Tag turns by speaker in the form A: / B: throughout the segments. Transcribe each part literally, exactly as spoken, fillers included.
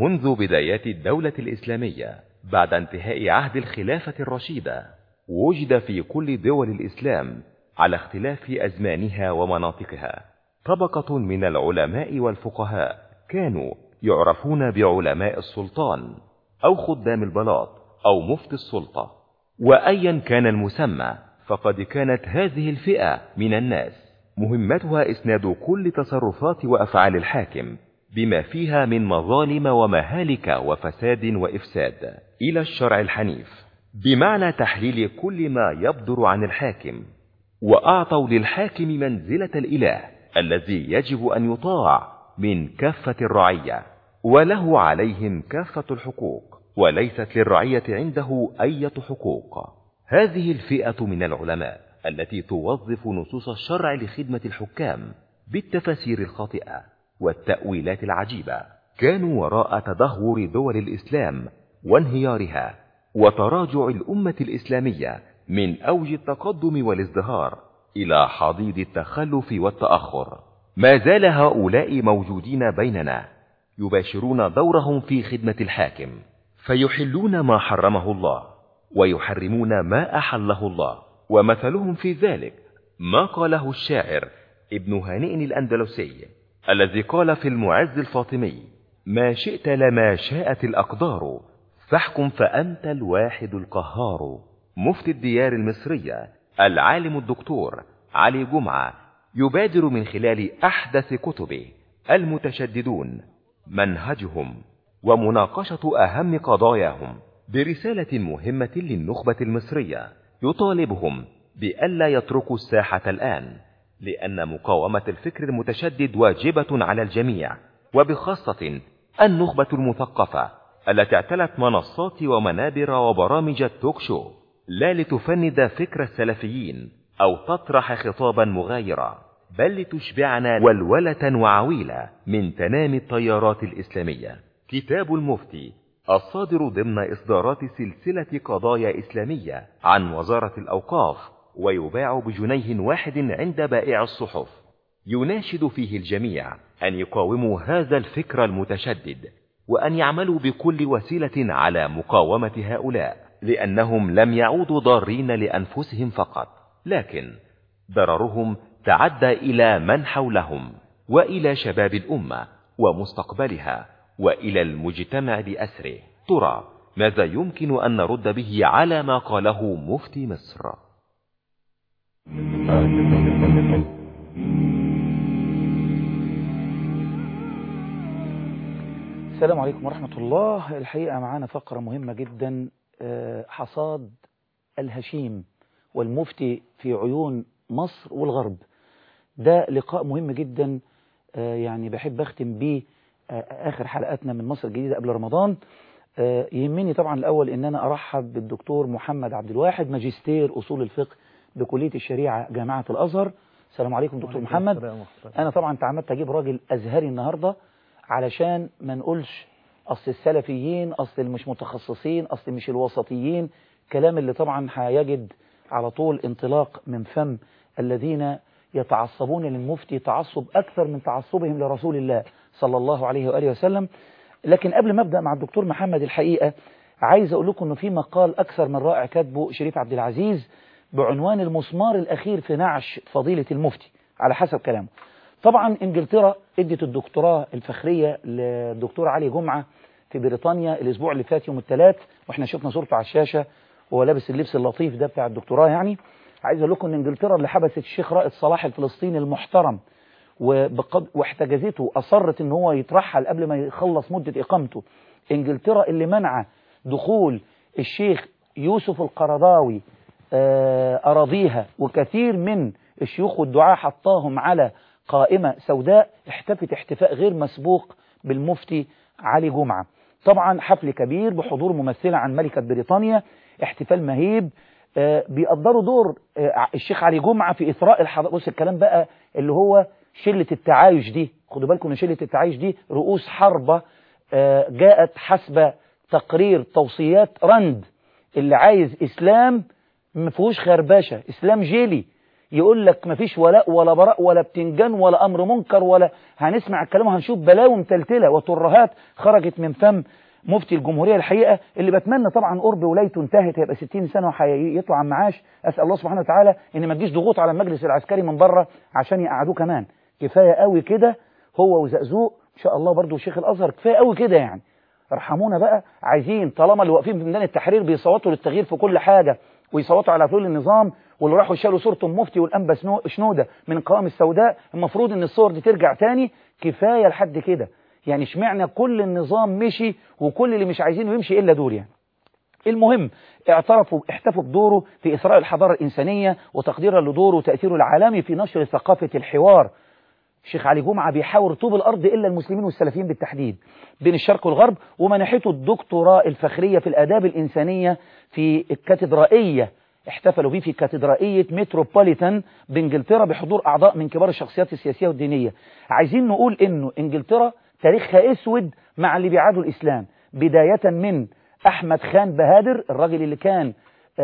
A: منذ بدايات الدولة الإسلامية بعد انتهاء عهد الخلافة الرشيدة، وجد في كل دول الإسلام على اختلاف أزمانها ومناطقها طبقة من العلماء والفقهاء كانوا يعرفون بعلماء السلطان أو خدام البلاط أو مفتي السلطة. وأيا كان المسمى، فقد كانت هذه الفئة من الناس مهمتها إسناد كل تصرفات وأفعال الحاكم بما فيها من مظالم ومهالك وفساد وإفساد إلى الشرع الحنيف، بمعنى تحليل كل ما يبدر عن الحاكم، وأعطوا للحاكم منزلة الإله الذي يجب أن يطاع من كافة الرعية، وله عليهم كافة الحقوق، وليست للرعية عنده أي حقوق. هذه الفئة من العلماء التي توظف نصوص الشرع لخدمة الحكام بالتفاسير الخاطئة والتأويلات العجيبة كانوا وراء تدهور دول الإسلام وانهيارها وتراجع الأمة الإسلامية من أوج التقدم والازدهار إلى حضيض التخلف والتأخر. ما زال هؤلاء موجودين بيننا يباشرون دورهم في خدمة الحاكم، فيحلون ما حرمه الله ويحرمون ما أحله الله. ومثلهم في ذلك ما قاله الشاعر ابن هانئ الأندلسي الذي قال في المعز الفاطمي: ما شئت لما شاءت الأقدار، فاحكم فأنت الواحد القهار. مفتي الديار المصرية العالم الدكتور علي جمعة يبادر من خلال أحدث كتبه المتشددون منهجهم ومناقشة أهم قضاياهم برسالة مهمة للنخبة المصرية يطالبهم بألا يتركوا الساحة الآن، لأن مقاومة الفكر المتشدد واجبة على الجميع، وبخاصة النخبة المثقفة التي اعتلت منصات ومنابر وبرامج التوك شو، لا لتفند فكر السلفيين أو تطرح خطابا مغايرا، بل لتشبعنا ولولة وعويلة من تنام التيارات الإسلامية. كتاب المفتي الصادر ضمن إصدارات سلسلة قضايا إسلامية عن وزارة الأوقاف، ويباع بجنيه واحد عند بائع الصحف، يناشد فيه الجميع أن يقاوموا هذا الفكر المتشدد، وأن يعملوا بكل وسيلة على مقاومة هؤلاء، لأنهم لم يعودوا ضارين لأنفسهم فقط، لكن ضررهم تعدى إلى من حولهم وإلى شباب الأمة ومستقبلها وإلى المجتمع بأسره. ترى ماذا يمكن أن نرد به على ما قاله مفتي مصر؟
B: السلام عليكم ورحمة الله. الحقيقة معانا فقرة مهمة جدا، حصاد الهشيم والمفتي في عيون مصر والغرب. ده لقاء مهم جدا، يعني بحب أختم بيه آخر حلقاتنا من مصر الجديدة قبل رمضان. يهمني طبعا الأول إن أنا أرحب بالدكتور محمد عبد الواحد، ماجستير أصول الفقه بكلية الشريعة جامعة الأزهر. السلام عليكم دكتور محمد. أنا طبعا تعمدت أجيب راجل أزهري النهاردة علشان ما نقولش أصل السلفيين، أصل مش متخصصين، أصل مش الوسطيين، كلام اللي طبعا هيجد على طول انطلاق من فم الذين يتعصبون للمفتي تعصب أكثر من تعصبهم لرسول الله صلى الله عليه وآله وسلم. لكن قبل ما أبدأ مع الدكتور محمد، الحقيقة عايز أقول لكم أنه في مقال أكثر من رائع كاتبه شريف عبد العزيز بعنوان المسمار الأخير في نعش فضيلة المفتي على حسب كلامه. طبعا إنجلترا ادت الدكتوراه الفخرية للدكتور علي جمعة في بريطانيا الأسبوع اللي فات يوم الثلاث، وإحنا شفنا صورته على الشاشة وهو لابس اللبس اللطيف ده بتاع الدكتوراه. يعني عايز أقول لكم أن إنجلترا اللي حبست الشيخ رائد صلاح الفلسطيني المحترم واحتجزته أصرت أن هو يترحل قبل ما يخلص مدة إقامته، إنجلترا اللي منع دخول الشيخ يوسف القرضاوي أراضيها، وكثير من الشيوخ والدعاة حطاهم على قائمة سوداء، احتفت احتفاء غير مسبوق بالمفتي علي جمعة. طبعا حفل كبير بحضور ممثلة عن ملكة بريطانيا، احتفال مهيب، آه بيقدروا دور آه الشيخ علي جمعة في إثراء الحضارة. بص الكلام بقى اللي هو شلة التعايش دي، خدوا بالكم ان شلة التعايش دي رؤوس حربة آه جاءت حسب تقرير توصيات رند، اللي عايز إسلام ما فيهوش خربشة، إسلام جيلي، يقول لك مفيش ولاء ولا براء ولا بتنجان ولا أمر منكر، ولا هنسمع الكلام وهنشوف بلاوي متلتلة وترهات خرجت من فم مفتي الجمهورية الحقيقة، اللي بتمنى طبعا قرب ولايته انتهت هيبقى ستين سنة وهيطلع عن معاش. أسأل الله سبحانه وتعالى إن ما تجيش ضغوط على المجلس العسكري من بره عشان يقعدوه كمان. كفاية قوي كده هو وزقزوق إن شاء الله، برضو شيخ الأزهر، كفاية قوي كده يعني. ارحمونا بقى، عايزين طالما اللي واقفين في ميدان التحرير بيصوتوا للتغيير في كل حاجة ويصوتوا على فلول النظام، واللي راحوا يشالوا صورة المفتي والأنبا شنودة من القوائم السوداء، المفروض ان الصور دي ترجع تاني. كفاية لحد كده يعني. اشمعنى كل النظام مشي وكل اللي مش عايزينه يمشي إلا دول يعني؟ المهم اعترفوا احتفوا بدوره في إثراء الحضارة الإنسانية وتقديرا لدوره وتأثيره العالمي في نشر ثقافة الحوار. الشيخ علي جمعة بيحاور طوب الأرض إلا المسلمين والسلفيين بالتحديد بين الشرق والغرب، ومنحته الدكتوراه الفخرية في الآداب الإنسانية في الكاتدرائية. احتفلوا بيه في كاتدرائية متروبوليتان بإنجلترا بحضور أعضاء من كبار الشخصيات السياسية والدينية. عايزين نقول إنه إنجلترا تاريخها أسود مع اللي بيعادوا الإسلام، بداية من أحمد خان بهادر الراجل اللي كان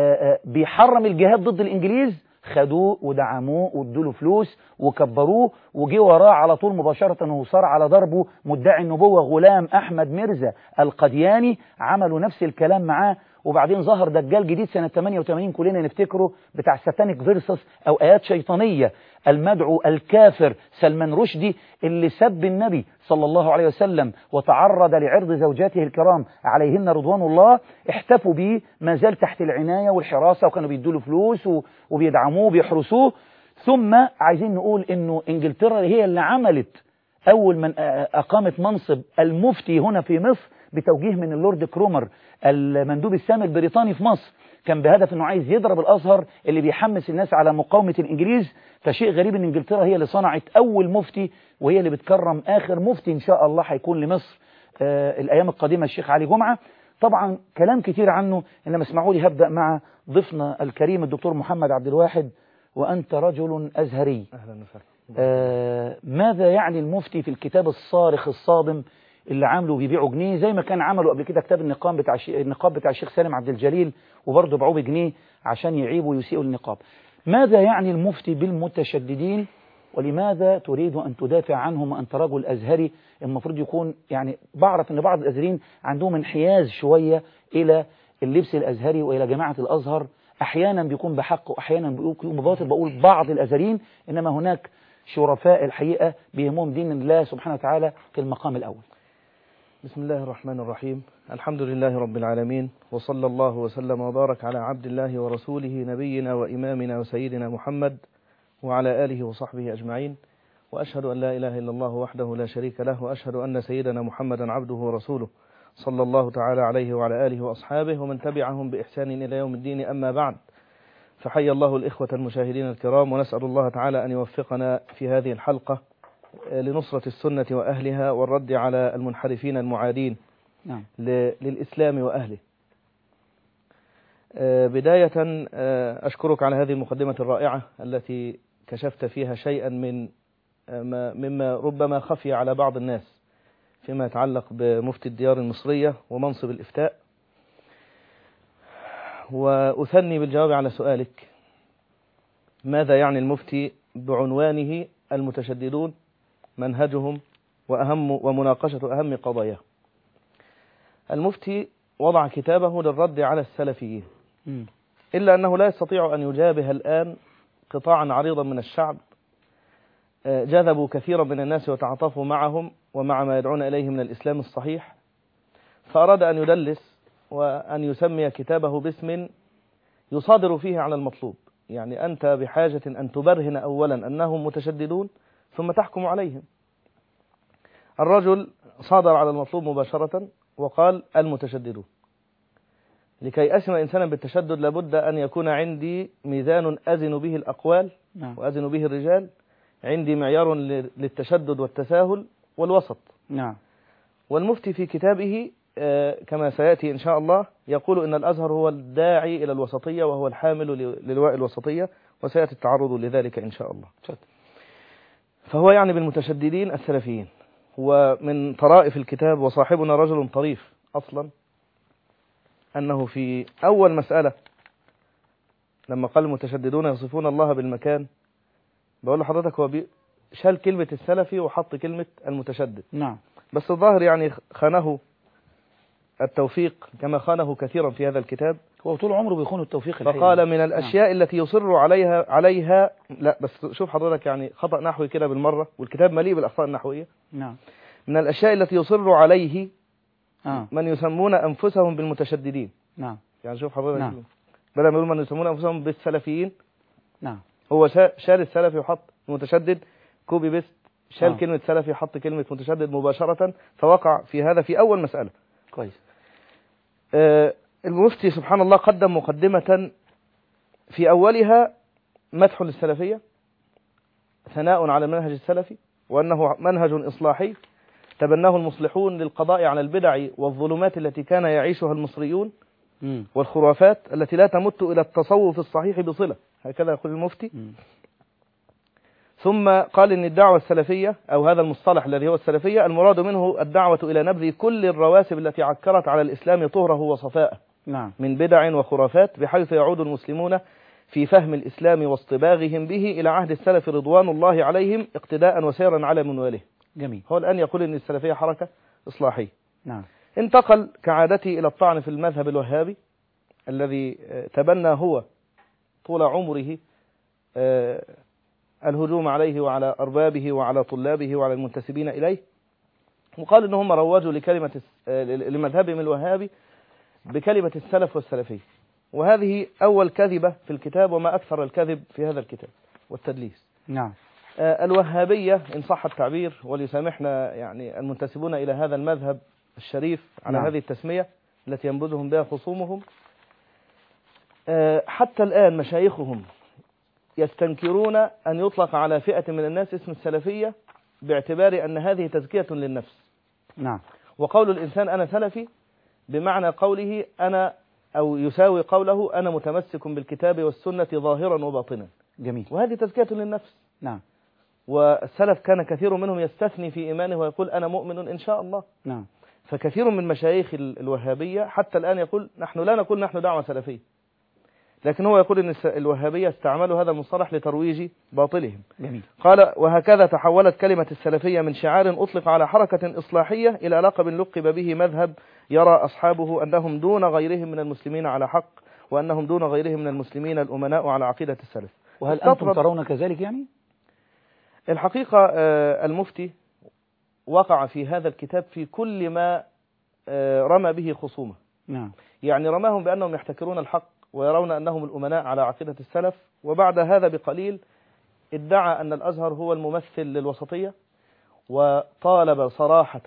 B: بيحرم الجهاد ضد الإنجليز، خدوه ودعموه وادوله فلوس وكبروه، وجي وراه على طول مباشرة وصار على ضربه مدعي النبوة غلام أحمد مرزا القدياني، عملوا نفس الكلام معاه. وبعدين ظهر دجال جديد سنة ثمانية وثمانين كلنا نفتكره، بتاع ساتانيك فيرسس أو آيات شيطانية، المدعو الكافر سلمان رشدي اللي سب النبي صلى الله عليه وسلم وتعرض لعرض زوجاته الكرام عليهن رضوان الله. احتفوا به، ما زال تحت العناية والحراسة، وكانوا بيدوا فلوس وبيدعموه وبيحرسوه. ثم عايزين نقول انه انجلترا هي اللي عملت اول من اقامت منصب المفتي هنا في مصر بتوجيه من اللورد كرومر المندوب السامي البريطاني في مصر، كان بهدف انه عايز يضرب الازهر اللي بيحمس الناس على مقاومة الانجليز. فشيء غريب ان انجلترا هي اللي صنعت اول مفتي، وهي اللي بتكرم اخر مفتي ان شاء الله هيكون لمصر آه الايام القادمة الشيخ علي جمعة. طبعا كلام كتير عنه، انما اسمعوا لي هبدأ مع ضيفنا الكريم الدكتور محمد عبد الواحد، وانت رجل ازهري.
C: اهلا وسهلا.
B: آه ماذا يعني المفتي في الكتاب الصارخ الصادم اللي عامله بيبيعوا جنيه، زي ما كان عملوا قبل كده كتاب النقاب بتاع النقاب بتاع الشيخ سالم عبد الجليل، وبرضه باعوه بجنيه عشان يعيبوا ويسيئوا النقاب. ماذا يعني المفتي بالمتشددين، ولماذا تريد أن تدافع عنهم وأنت رجل أزهري؟ المفروض يكون يعني، بعرف أن بعض الأزهريين عندهم انحياز شوية إلى اللبس الأزهري وإلى جماعة الأزهر، أحيانا بيكون بحق وأحيانا بيكون بباطل. بقول بعض الأزهريين، إنما هناك شرفاء الحقيقة بيهمهم دين الله سبحانه وتعالى في المقام الأول.
C: بسم الله الرحمن الرحيم. الحمد لله رب العالمين، وصلى الله وسلم وبارك على عبد الله ورسوله نبينا وإمامنا وسيدنا محمد وعلى آله وصحبه أجمعين. وأشهد أن لا إله إلا الله وحده لا شريك له، وأشهد أن سيدنا محمدا عبده ورسوله صلى الله تعالى عليه وعلى آله وأصحابه ومن تبعهم بإحسان إلى يوم الدين. أما بعد، فحي الله الإخوة المشاهدين الكرام، ونسأل الله تعالى أن يوفقنا في هذه الحلقة لنصرة السنة وأهلها والرد على المنحرفين المعادين
B: نعم.
C: للإسلام وأهله. بداية أشكرك على هذه المقدمة الرائعة التي كشفت فيها شيئا من مما ربما خفي على بعض الناس فيما يتعلق بمفتي الديار المصرية ومنصب الإفتاء. وأثني بالجواب على سؤالك، ماذا يعني المفتي بعنوانه المتشددون منهجهم وأهم ومناقشة أهم قضاياه. المفتي وضع كتابه للرد على السلفيين، إلا أنه لا يستطيع أن يجابه الآن قطاعا عريضا من الشعب جذبوا كثيرا من الناس وتعاطفوا معهم ومع ما يدعون إليه من الإسلام الصحيح، فأراد أن يدلس وأن يسمي كتابه باسم يصادر فيه على المطلوب. يعني أنت بحاجة أن تبرهن أولا أنهم متشددون ثم تحكم عليهم. الرجل صادر على المطلوب مباشرة وقال المتشددون. لكي أسمى إنسانا بالتشدد لابد أن يكون عندي ميزان أزن به الأقوال وأزن به الرجال، عندي معيار للتشدد والتساهل والوسط.
B: نعم.
C: والمفتي في كتابه كما سيأتي إن شاء الله يقول إن الأزهر هو الداعي إلى الوسطية وهو الحامل للواء الوسطية، وسيأتي التعرض لذلك إن شاء الله. فهو يعني بالمتشددين السلفيين. ومن طرائف الكتاب، وصاحبنا رجل طريف أصلا، أنه في أول مسألة لما قال المتشددون يصفون الله بالمكان بقول لحضرتك هو بي... شال كلمة السلفي وحط كلمة المتشدد.
B: نعم.
C: بس الظاهر يعني خانه التوفيق كما خانه كثيرا في هذا الكتاب.
B: هو طول عمره بيخون التوفيق الحقيقي.
C: فقال من الأشياء نعم. التي يصر عليها عليها لا بس شوف حضرتك يعني خطأ نحوي كده بالمرة، والكتاب مليء بالأخطاء النحوية.
B: نعم.
C: من الأشياء التي يصر عليه
B: آه.
C: من يسمون أنفسهم بالمتشددين.
B: نعم.
C: يعني شوف حضرتك
B: نعم.
C: بدل ما يقول من يسمون أنفسهم بالسلفيين،
B: نعم،
C: هو شال السلفي وحط متشدد، كوبي بيست، شال
B: آه.
C: كلمة سلفي حط كلمة متشدد مباشرة، فوقع في هذا في أول مسألة.
B: كويس.
C: آه المفتي سبحان الله قدم مقدمة في أولها مدح للسلفية، ثناء على المنهج السلفي، وأنه منهج إصلاحي تبناه المصلحون للقضاء على البدع والظلمات التي كان يعيشها المصريون
B: م.
C: والخرافات التي لا تمت إلى التصوف الصحيح بصلة، هكذا يقول المفتي.
B: م.
C: ثم قال إن الدعوة السلفية أو هذا المصطلح الذي هو السلفية المراد منه الدعوة إلى نبذ كل الرواسب التي عكرت على الإسلام طهره وصفاءه.
B: نعم.
C: من بدع وخرافات، بحيث يعود المسلمون في فهم الإسلام واصطباغهم به إلى عهد السلف رضوان الله عليهم اقتداء وسيرا على منواله.
B: جميل.
C: هو الآن يقول إن السلفية حركة إصلاحية.
B: نعم.
C: انتقل كعادته إلى الطعن في المذهب الوهابي الذي تبنى هو طول عمره الهجوم عليه وعلى أربابه وعلى طلابه وعلى المنتسبين إليه، وقال إنهم روجوا لكلمة لمذهبهم الوهابي بكلمة السلف والسلفية، وهذه أول كذبة في الكتاب، وما أكثر الكذب في هذا الكتاب والتدليس.
B: نعم.
C: الوهابية إن صح التعبير، وليسامحنا يعني المنتسبون إلى هذا المذهب الشريف على
B: نعم.
C: هذه التسمية التي ينبذهم بها خصومهم، حتى الآن مشايخهم يستنكرون أن يطلق على فئة من الناس اسم السلفية باعتبار أن هذه تزكية للنفس.
B: نعم.
C: وقول الإنسان أنا سلفي بمعنى قوله أنا، أو يساوي قوله أنا متمسك بالكتاب والسنة ظاهرا وباطنا.
B: جميل.
C: وهذه تزكية للنفس.
B: نعم.
C: والسلف كان كثير منهم يستثني في إيمانه ويقول أنا مؤمن إن شاء الله.
B: نعم.
C: فكثير من مشايخ الوهابية حتى الآن يقول نحن لا نقول نحن دعوة سلفية، لكن هو يقول أن الوهابية استعملوا هذا المصطلح لترويج باطلهم.
B: جميل.
C: قال وهكذا تحولت كلمة السلفية من شعار أطلق على حركة إصلاحية إلى لقب لقب به مذهب يرى أصحابه أنهم دون غيرهم من المسلمين على حق، وأنهم دون غيرهم من المسلمين الأمناء على عقيدة السلف.
B: وهل أنتم ترون كذلك يعني؟
C: الحقيقة المفتي وقع في هذا الكتاب في كل ما رمى به خصومه.
B: نعم.
C: يعني رماهم بأنهم يحتكرون الحق ويرون أنهم الأمناء على عقيدة السلف، وبعد هذا بقليل ادعى أن الأزهر هو الممثل للوسطية، وطالب صراحة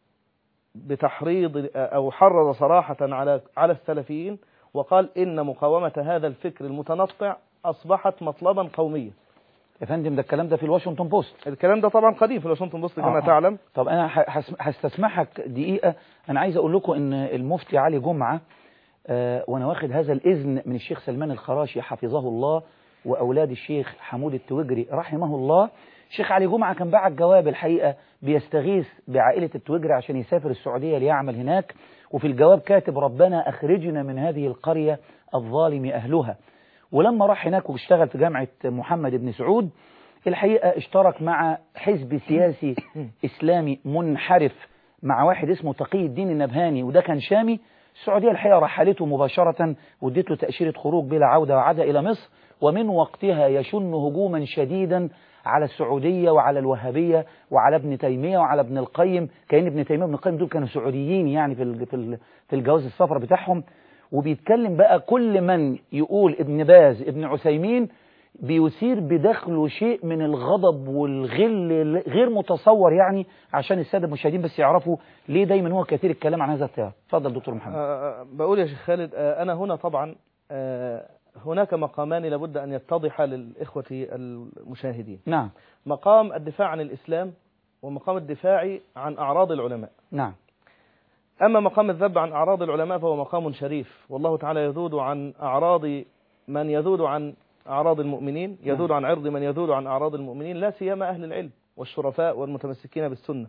C: بتحريض أو حرض صراحة على على السلفيين، وقال إن مقاومة هذا الفكر المتنطع أصبحت مطلبا قوميا.
B: يا فندم ده الكلام ده في الواشنطن بوست.
C: الكلام ده طبعا قديم في الواشنطن بوست كما
B: آه.
C: تعلم.
B: طب أنا هستسمحك دقيقة، أنا عايز أقول لكم إن المفتي علي جمعة آه وأنا واخد هذا الإذن من الشيخ سلمان الخراشي حفظه الله وأولاد الشيخ حمود التوجري رحمه الله. الشيخ علي جمعة كان بعت جواب الحقيقة بيستغيث بعائلة التوجري عشان يسافر السعودية ليعمل هناك، وفي الجواب كاتب ربنا أخرجنا من هذه القرية الظالم أهلها. ولما راح هناك واشتغل في جامعة محمد بن سعود الحقيقة اشترك مع حزب سياسي إسلامي منحرف مع واحد اسمه تقي الدين النبهاني، وده كان شامي. السعودية الحقيقة رحلته مباشرة واديت له تأشيرة خروج بلا عودة وعاد إلى مصر، ومن وقتها يشن هجوما شديدا على السعودية وعلى الوهابية وعلى ابن تيمية وعلى ابن القيم، كأن ابن تيمية وابن القيم دول كانوا سعوديين يعني في في الجواز السفر بتاعهم. وبيتكلم بقى كل من يقول ابن باز ابن عثيمين بيثير بداخله شيء من الغضب والغل غير متصور، يعني عشان السادة المشاهدين بس يعرفوا ليه دايما هو كثير الكلام عن هذا التيار. اتفضل دكتور محمد.
C: أه بقول يا شيخ خالد، أه أنا هنا طبعا أه هناك مقامان لابد أن يتضح للإخوة المشاهدين.
B: نعم.
C: مقام الدفاع عن الإسلام ومقام الدفاع عن أعراض العلماء.
B: نعم.
C: أما مقام الذب عن أعراض العلماء فهو مقام شريف، والله تعالى يذود عن أعراض من يذود عن أعراض المؤمنين، يذود عن عرض من يذود عن أعراض المؤمنين، لا سيما أهل العلم والشرفاء والمتمسكين بالسنة.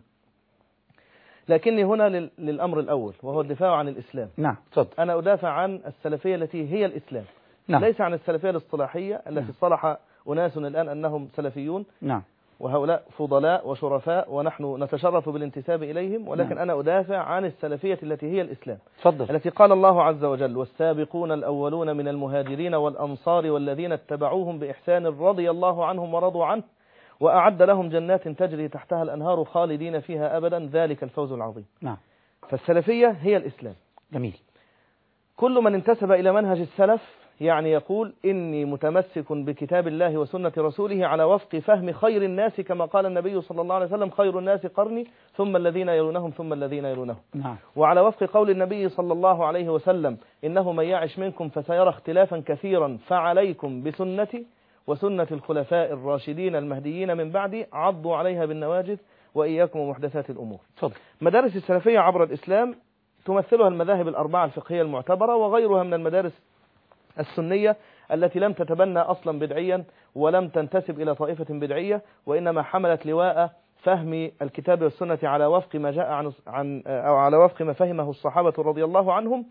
C: لكني هنا للأمر الأول وهو الدفاع عن الإسلام.
B: نعم. تفضل.
C: أنا أدافع عن السلفية التي هي الإسلام.
B: نعم.
C: ليس عن السلفية الاصطلاحية التي اصطلح أناس الآن أنهم سلفيون،
B: نعم،
C: وهؤلاء فضلاء وشرفاء ونحن نتشرف بالانتساب إليهم، ولكن
B: نعم.
C: أنا أدافع عن السلفية التي هي الإسلام،
B: تفضل.
C: التي قال الله عز وجل: والسابقون الأولون من المهاجرين والأنصار والذين اتبعوهم بإحسان رضي الله عنهم ورضوا عنه وأعد لهم جنات تجري تحتها الأنهار خالدين فيها أبدا ذلك الفوز العظيم.
B: نعم.
C: فالسلفية هي الإسلام.
B: جميل.
C: كل من انتسب إلى منهج السلف يعني يقول إني متمسك بكتاب الله وسنة رسوله على وفق فهم خير الناس، كما قال النبي صلى الله عليه وسلم: خير الناس قرني ثم الذين يلونهم ثم الذين يلونهم.
B: نعم.
C: وعلى وفق قول النبي صلى الله عليه وسلم: إنه من يعش منكم فسيرى اختلافا كثيرا فعليكم بسنتي وسنة الخلفاء الراشدين المهديين من بعدي عضوا عليها بالنواجذ وإياكم ومحدثات الأمور.
B: تفضل.
C: مدارس السلفية عبر الإسلام تمثلها المذاهب الأربعة الفقهية المعتبرة وغيرها من المدارس السنية التي لم تتبنى أصلا بدعيا ولم تنتسب إلى طائفة بدعية، وإنما حملت لواء فهم الكتاب والسنة على وفق ما جاء عن عن أو على وفق ما فهمه الصحابة رضي الله عنهم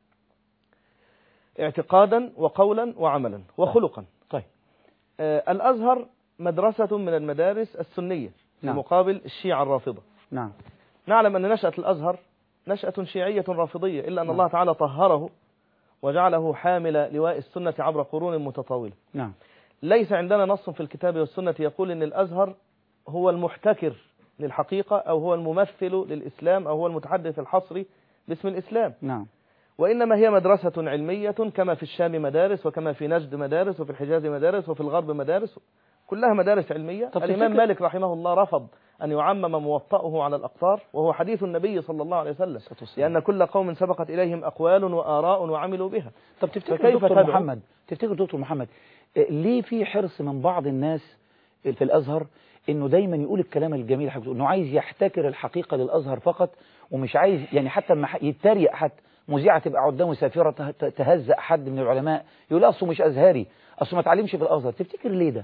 C: اعتقادا وقولا وعملا وخلقا.
B: طيب.
C: آه الأزهر مدرسة من المدارس السنية في
B: نعم.
C: مقابل الشيعة الرافضة.
B: نعم.
C: نعلم أن نشأة الأزهر نشأة شيعية رافضية، إلا أن
B: نعم.
C: الله تعالى طهره وجعله حامل لواء السنة عبر قرون متطاولة.
B: نعم.
C: ليس عندنا نص في الكتاب والسنة يقول أن الأزهر هو المحتكر للحقيقة أو هو الممثل للإسلام أو هو المتحدث الحصري باسم الإسلام.
B: نعم.
C: وإنما هي مدرسة علمية، كما في الشام مدارس وكما في نجد مدارس وفي الحجاز مدارس وفي الغرب مدارس، كلها مدارس علمية. الإمام مالك رحمه الله رفض أن يعمم موطأه على الأقطار، وهو حديث النبي صلى الله عليه وسلم، لأن كل قوم سبقت إليهم أقوال وآراء وعملوا بها.
B: طب تفتكر دكتور محمد تفتكر دكتور محمد ليه في حرص من بعض الناس في الأزهر إنه دايما يقول الكلام الجميل حقيقة، إنه عايز يحتكر الحقيقة للأزهر فقط، ومش عايز يعني حتى ما يتريق حتى مذيعة تبقى قدامه سافرة تهزأ حد من العلماء يقول أصله مش أزهري، أصله ما تعلمش في الأزهر؟ تفتكر ليه ده؟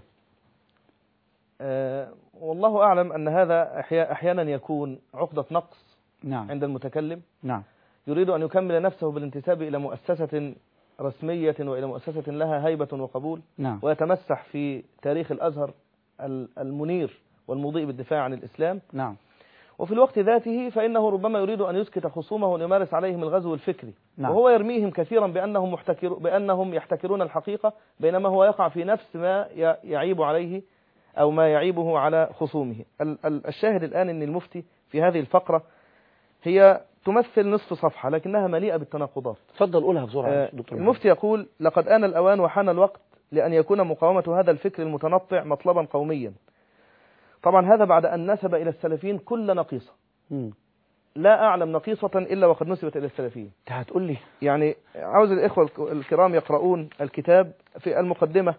C: أه والله أعلم أن هذا أحيانا يكون عقدة نقص
B: نعم.
C: عند المتكلم.
B: نعم.
C: يريد أن يكمل نفسه بالانتساب إلى مؤسسة رسمية وإلى مؤسسة لها هيبة وقبول.
B: نعم.
C: ويتمسح في تاريخ الأزهر المنير والمضيء بالدفاع عن الإسلام.
B: نعم.
C: وفي الوقت ذاته فإنه ربما يريد أن يسكت خصومه وليمارس عليهم الغزو الفكري.
B: نعم.
C: وهو يرميهم كثيرا بأنهم, محتكر بأنهم يحتكرون الحقيقة، بينما هو يقع في نفس ما يعيب عليه أو ما يعيبه على خصومه. الشاهد الآن أن المفتي في هذه الفقرة هي تمثل نصف صفحة لكنها مليئة بالتناقضات.
B: تفضل قولها بسرعة.
C: آه المفتي يقول: لقد آن الأوان وحان الوقت لأن يكون مقاومة هذا الفكر المتنطع مطلبا قوميا. طبعا هذا بعد أن نسب إلى السلفيين كل نقيصة. م. لا أعلم نقيصة إلا وقد نسبت إلى السلفيين.
B: هتقول لي
C: يعني عاوز الإخوة الكرام يقرؤون الكتاب في المقدمة.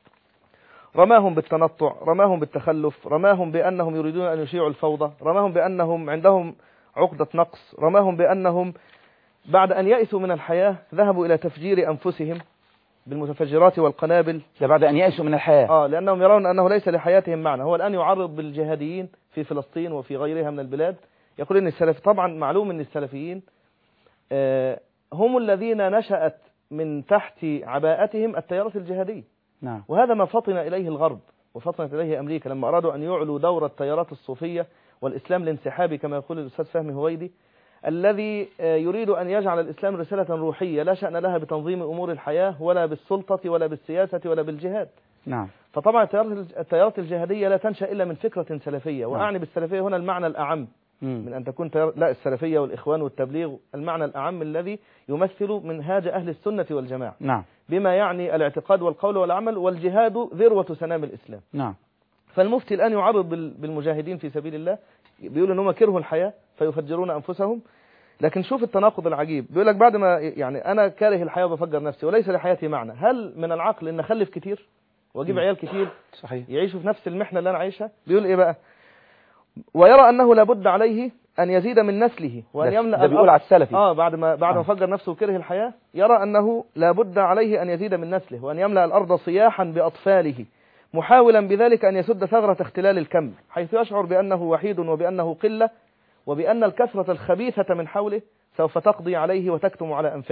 C: رماهم بالتنطع، رماهم بالتخلف، رماهم بأنهم يريدون أن يشيعوا الفوضى، رماهم بأنهم عندهم عقدة نقص، رماهم بأنهم بعد أن يأسوا من الحياة ذهبوا إلى تفجير أنفسهم بالمتفجرات والقنابل.
B: ده بعد أن يأسوا من الحياة.
C: آه لأنهم يرون أنه ليس لحياتهم معنى. هو الآن يعرض بالجهاديين في فلسطين وفي غيرها من البلاد، يقول إن السلف، طبعا معلوم أن السلفيين آه هم الذين نشأت من تحت عباءتهم التيارات الجهادية.
B: نعم.
C: وهذا ما فطن إليه الغرب وفطنت إليه أمريكا لما أرادوا أن يعلوا دور التيارات الصوفية والإسلام الانسحابي كما يقول الأستاذ فهمي هويدي، الذي يريد أن يجعل الإسلام رسالة روحية لا شأن لها بتنظيم أمور الحياة ولا بالسلطة ولا بالسياسة ولا بالجهاد.
B: نعم.
C: فطبعا التيارات الجهادية لا تنشأ إلا من فكرة سلفية. نعم. وأعني بالسلفية هنا المعنى الأعم مم. من أن تكون تيار... لا السلفية والإخوان والتبليغ، المعنى الأعم الذي يمثل منهاج أهل السنة والجماعة.
B: نعم.
C: بما يعني الاعتقاد والقول والعمل، والجهاد ذروة سنام الإسلام.
B: نعم.
C: فالمفتي الآن يعرض بالمجاهدين في سبيل الله، بيقول أنهم كرهوا الحياة فيفجرون أنفسهم. لكن شوف التناقض العجيب، بيقول لك بعد ما يعني أنا كاره الحياة وبفجر نفسي وليس لحياتي معنى، هل من العقل أن أخلف كتير وأجيب عيال كتير
B: صحيح
C: يعيشوا في نفس المحنة اللي أنا عايشها؟ بيقول إيه بقى؟ ويرى أنه لابد عليه أن يزيد من نسله وأن يملأ.
B: ده بيقول على السلفي.
C: آه بعد ما بعد ما
B: آه.
C: فجر نفسه وكره الحياة، يرى أنه لابد عليه أن يزيد من نسله وأن يملأ الأرض صياحا بأطفاله، محاولا بذلك أن يسد ثغرة اختلال الكم، حيث يشعر بأنه وحيد وبأنه قلة وبأن الكثرة الخبيثة من حوله سوف تقضي عليه وتكتم على أنفاسه.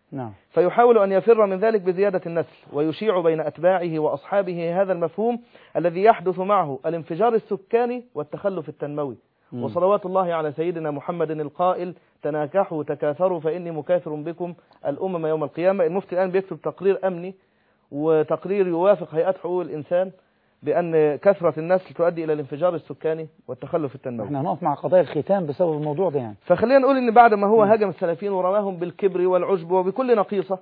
B: نعم.
C: فيحاول أن يفر من ذلك بزيادة النسل، ويشيع بين أتباعه وأصحابه هذا المفهوم الذي يحدث معه الانفجار السكاني والتخلف التنموي. م. وصلوات الله على سيدنا محمد القائل: تناكحوا تكاثروا فإني مكاثر بكم الأمم يوم القيامة. المفتي الآن بيكتب تقرير أمني وتقرير يوافق هيئات حقوق الإنسان بأن كثرة النسل تؤدي إلى الانفجار السكاني والتخلف التنموي.
B: احنا هنقف مع قضايا الختام بسبب الموضوع ده يعني.
C: فخلينا نقول إن بعد ما هو هاجم السلفيين ورماهم بالكبر والعجب وبكل نقيصة،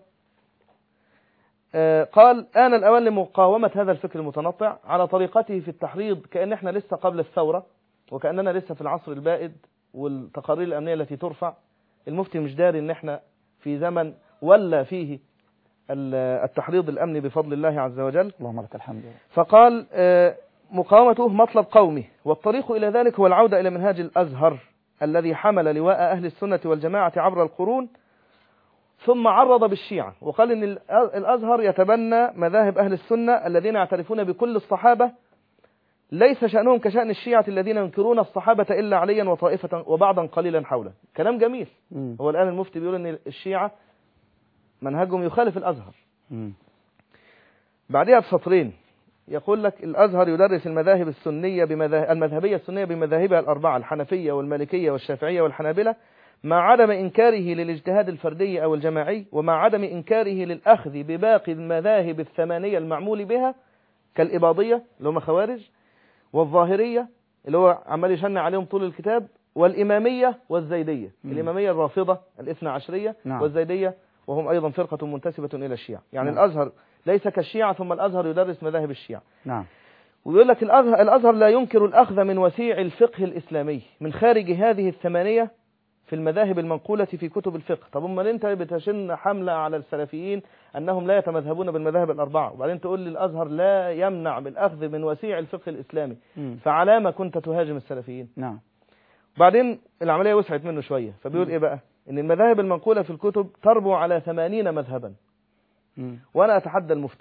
C: آه قال: آن الأوان لمقاومة هذا الفكر المتنطع على طريقته في التحريض، كأن احنا لسه قبل الثورة وكأننا لسه في العصر البائد والتقارير الأمنية التي ترفع. المفتي مش داري إن احنا في زمن ولا فيه التحريض الأمني بفضل الله عز وجل.
B: اللهم لك الحمد.
C: فقال: مقاومته مطلب قومي، والطريق إلى ذلك هو العودة إلى منهاج الأزهر الذي حمل لواء أهل السنة والجماعة عبر القرون، ثم عرض بالشيعة وقال إن الأزهر يتبنى مذاهب أهل السنة الذين يعترفون بكل الصحابة، ليس شأنهم كشأن الشيعة الذين ينكرون الصحابة إلا عليا وطائفة وبعضا قليلا حوله. كلام جميل. م. هو الآن المفتي بيقول إن الشيعة منهجهم يخالف الأزهر. م. بعدها بسطرين يقول لك: الأزهر يدرس المذاهب السنية بمذاهب المذهبية السنية بمذاهبها الأربعة: الحنفية والمالكية والشافعية والحنابلة، مع عدم إنكاره للاجتهاد الفردي أو الجماعي، ومع عدم إنكاره للأخذ بباقي المذاهب الثمانية المعمول بها كالإباضية اللي هم خوارج، والظاهرية اللي هو عمال يشنع عليهم طول الكتاب، والإمامية والزيدية. م. الإمامية الرافضة الاثنى عشرية. نعم. والزيدية وهم أيضا فرقة منتسبة إلى الشيعة. يعني نعم. الأزهر ليس كالشيعة، ثم الأزهر يدرس مذاهب الشيعة. نعم. ويقول لك الأزهر, الأزهر لا ينكر الأخذ من وسيع الفقه الإسلامي من خارج هذه الثمانية في المذاهب المنقولة في كتب الفقه. طب أمال أنت بتشن حملة على السلفيين أنهم لا يتمذهبون بالمذاهب الأربعة، وبعدين تقول لي الأزهر لا يمنع بالأخذ من وسيع الفقه الإسلامي. م. فعلى ما كنت تهاجم السلفيين؟ نعم. بعدين العملية وسعت منه شوية، فبيقول م. إيه بقى؟ إن المذاهب المنقولة في الكتب تربو على ثمانين مذهبا. م. وأنا أتحدى المفتي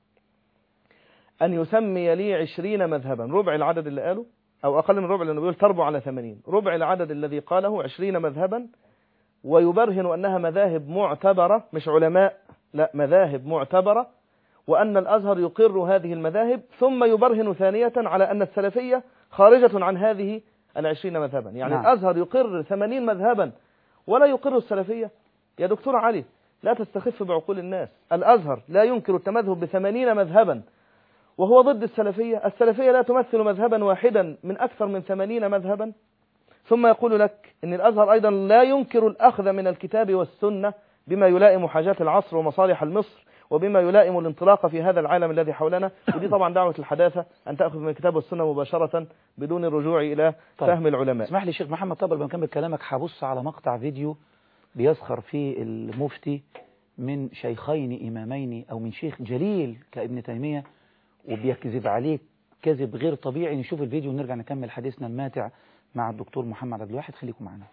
C: أن يسمي لي عشرين مذهبا، ربع العدد اللي قاله أو أقل من ربع، لأنه بيقول تربو على ثمانين، ربع العدد الذي قاله عشرين مذهبا، ويبرهن أنها مذاهب معتبرة مش علماء، لا مذاهب معتبرة، وأن الأزهر يقر هذه المذاهب، ثم يبرهن ثانية على أن السلفية خارجة عن هذه العشرين مذهبا. يعني نعم. الأزهر يقر ثمانين مذهبا ولا يقر السلفية. يا دكتور علي لا تستخف بعقول الناس، الأزهر لا ينكر التمذهب بثمانين مذهبا وهو ضد السلفية، السلفية لا تمثل مذهبا واحدا من أكثر من ثمانين مذهبا، ثم يقول لك أن الأزهر أيضا لا ينكر الأخذ من الكتاب والسنة بما يلائم حاجات العصر ومصالح المصر وبما يلائم الانطلاق في هذا العالم الذي حولنا. ودي طبعا دعوة الحداثة أن تأخذ من الكتاب والسنة مباشرة بدون الرجوع إلى طيب. فهم العلماء.
B: اسمح لي شيخ محمد، طب ما نكمل كلامك هبص على مقطع فيديو بيسخر فيه المفتي من شيخين إمامين أو من شيخ جليل كابن تيمية وبيكذب عليه كذب غير طبيعي. نشوف الفيديو ونرجع نكمل حديثنا الماتع مع الدكتور محمد عبد الواحد. خليكم معنا.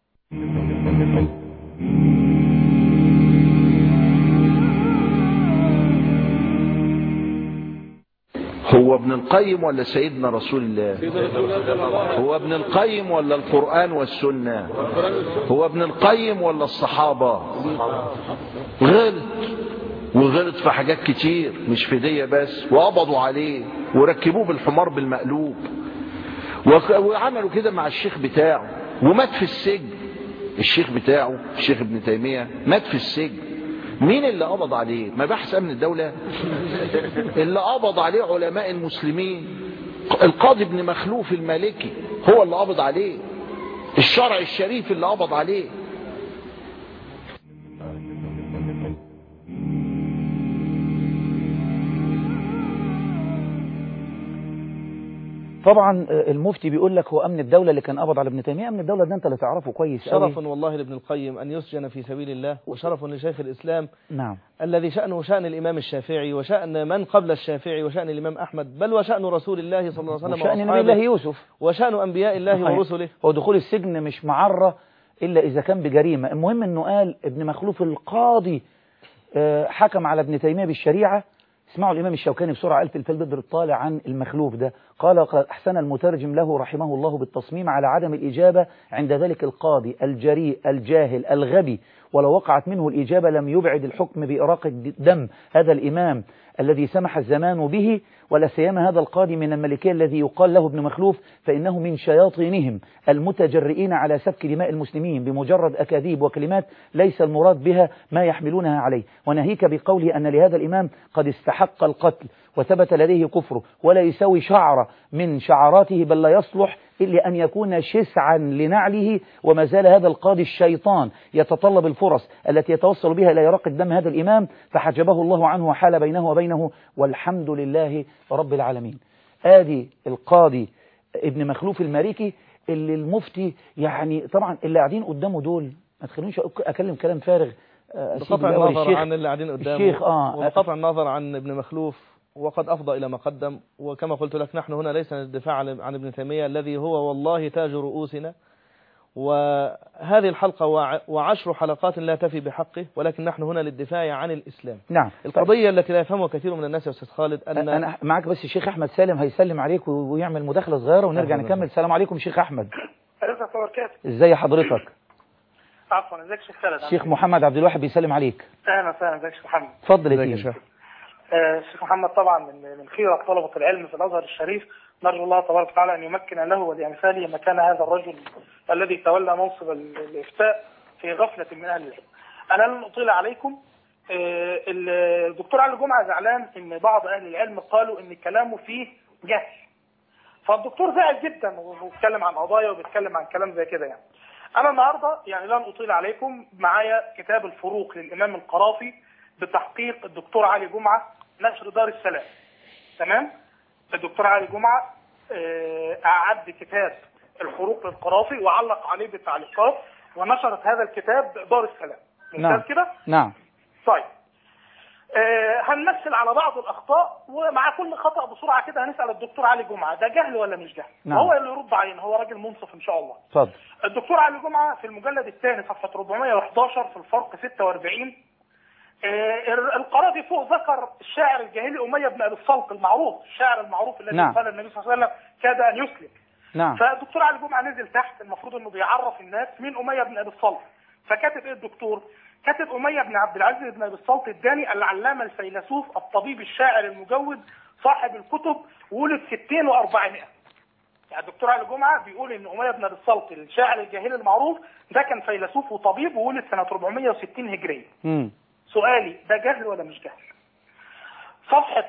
D: هو ابن القيم ولا سيدنا رسول الله؟ هو ابن القيم ولا القرآن والسنة؟ هو ابن القيم ولا الصحابة؟ غلط، وغلط في حاجات كتير مش في دية بس، وقبضوا عليه وركبوه بالحمار بالمقلوب، وعملوا كده مع الشيخ بتاعه ومات في السجن. الشيخ بتاعه الشيخ ابن تيمية مات في السجن. مين اللي قبض عليه؟ مباحث امن الدولة؟ اللي قبض عليه علماء المسلمين. القاضي ابن مخلوف المالكي هو اللي قبض عليه، الشرع الشريف اللي قبض عليه.
B: طبعا المفتي بيقول لك هو امن الدوله اللي كان قبض على ابن تيميه. امن الدوله ده انت اللي تعرفه كويس قوي.
C: شرف والله لابن القيم ان يسجن في سبيل الله، وشرف لشيخ الاسلام
B: نعم
C: الذي شأنه شأن الامام الشافعي وشأن من قبل الشافعي وشأن الامام احمد، بل وشأن رسول الله صلى الله عليه وسلم
B: وشأن نبي الله يوسف
C: وشأن انبياء الله ورسله.
B: هو دخول السجن مش معرة الا اذا كان بجريمه. المهم انه قال ابن مخلوف القاضي حكم على ابن تيميه بالشريعه. اسمعوا الإمام الشوكاني بسرعة قال في الفيل بدر الطالع عن المخلوف ده، قال قد أحسن المترجم له رحمه الله بالتصميم على عدم الإجابة عند ذلك القاضي الجريء الجاهل الغبي ولو وقعت منه الإجابة لم يبعد الحكم بإراقة دم هذا الإمام الذي سمح الزمان به، ولا سيما هذا القاضي من الملكية الذي يقال له ابن مخلوف، فإنه من شياطينهم المتجرئين على سفك دماء المسلمين بمجرد أكاذيب وكلمات ليس المراد بها ما يحملونها عليه. وناهيك بقوله أن لهذا الإمام قد استحق القتل وثبت لديه كفره ولا يساوي شعرة من شعراته، بل لا يصلح إلا أن يكون شسعا لنعله. وما زال هذا القاضي الشيطان يتطلب الفرص التي يتوصل بها إلى إراقة دم هذا الإمام، فحجبه الله عنه وحال بينه وبينه، والحمد لله رب العالمين. آدي القاضي ابن مخلوف الماريكي اللي المفتي يعني طبعا اللي قاعدين قدامه دول ما تخلونيش أكلم كلام فارغ.
C: بقطع النظر عن اللي قاعدين قدامه
B: الشيخ آه
C: وبقطع النظر عن ابن مخلوف، وقد أفضى إلى ما قدم. وكما قلت لك نحن هنا ليس للدفاع عن ابن تيمية الذي هو والله تاج رؤوسنا، وهذه الحلقة وعشر حلقات لا تفي بحقه، ولكن نحن هنا للدفاع عن الإسلام.
B: نعم.
C: القضية التي لا يفهمها كثير من الناس يا أستاذ خالد أن
B: أنا معك، بس الشيخ أحمد سالم هيسلم عليك ويعمل مداخلة صغيرة ونرجع نكمل. السلام عليكم شيخ أحمد. ازاي حضرتك؟
E: عفوا. ازيك شيخ خالد؟
B: الشيخ محمد عبد الواحد بيسلم عليك.
E: اهلا وسهلا. ازيك شيخ محمد؟
B: اتفضل يا شيخ.
E: الشيخ محمد طبعا من من خيرة طلبة العلم في الأزهر الشريف، نرجو الله تبارك وتعالى أن يمكن له ولأمثاله مكان هذا الرجل الذي تولى منصب الإفتاء في غفلة من أهل العلم. أنا لن أطيل عليكم. الدكتور علي جمعة زعلان إن بعض أهل العلم قالوا إن كلامه فيه جهل، فالدكتور زعل جدا وبيتكلم عن قضايا وبيتكلم عن كلام زي كده. يعني أنا النهاردة يعني لن أطيل عليكم، معايا كتاب الفروق للإمام القرافي بتحقيق الدكتور علي جمعة، نشر دار السلام. تمام. الدكتور علي جمعة أعد كتاب الفروق للقرافي وعلق عليه بالتعليقات، ونشرت هذا الكتاب دار السلام.
B: نعم.
E: كده؟
B: نعم.
E: طيب. آه هنمثل على بعض الأخطاء، ومع كل خطأ بسرعة كده هنسأل الدكتور علي جمعة ده جهل ولا مش جهل؟
B: نعم.
E: وهو اللي يرد علينا، هو راجل منصف إن شاء الله.
B: اتفضل.
E: الدكتور علي جمعة في المجلد الثاني صفحة أربعمائة وأحد عشر في الفرق ستة وأربعين، آه القرافي فوق ذكر الشاعر الجاهلي أمية بن أبي الصلت المعروف، الشاعر المعروف الذي
B: نعم.
E: قال النبي صلى الله عليه وسلم كاد أن يسلم.
B: نعم.
E: فالدكتور علي جمعة نزل تحت، المفروض إنه بيعرف الناس مين أمية بن أبي الصلت. فكاتب إيه الدكتور؟ كاتب أمية بن عبد العزيز بن أبي الصلت الداني، العلامة الفيلسوف الطبيب الشاعر المجود صاحب الكتب، ولد ستين وأربعمائة. يعني الدكتور علي جمعة بيقول إن أمية بن أبي الصلت الشاعر الجاهلي المعروف ده كان فيلسوف وطبيب وولد سنة أربعمائة وستين هجرية.
B: امم
E: سؤالي ده جهل ولا مش جهل؟ صفحة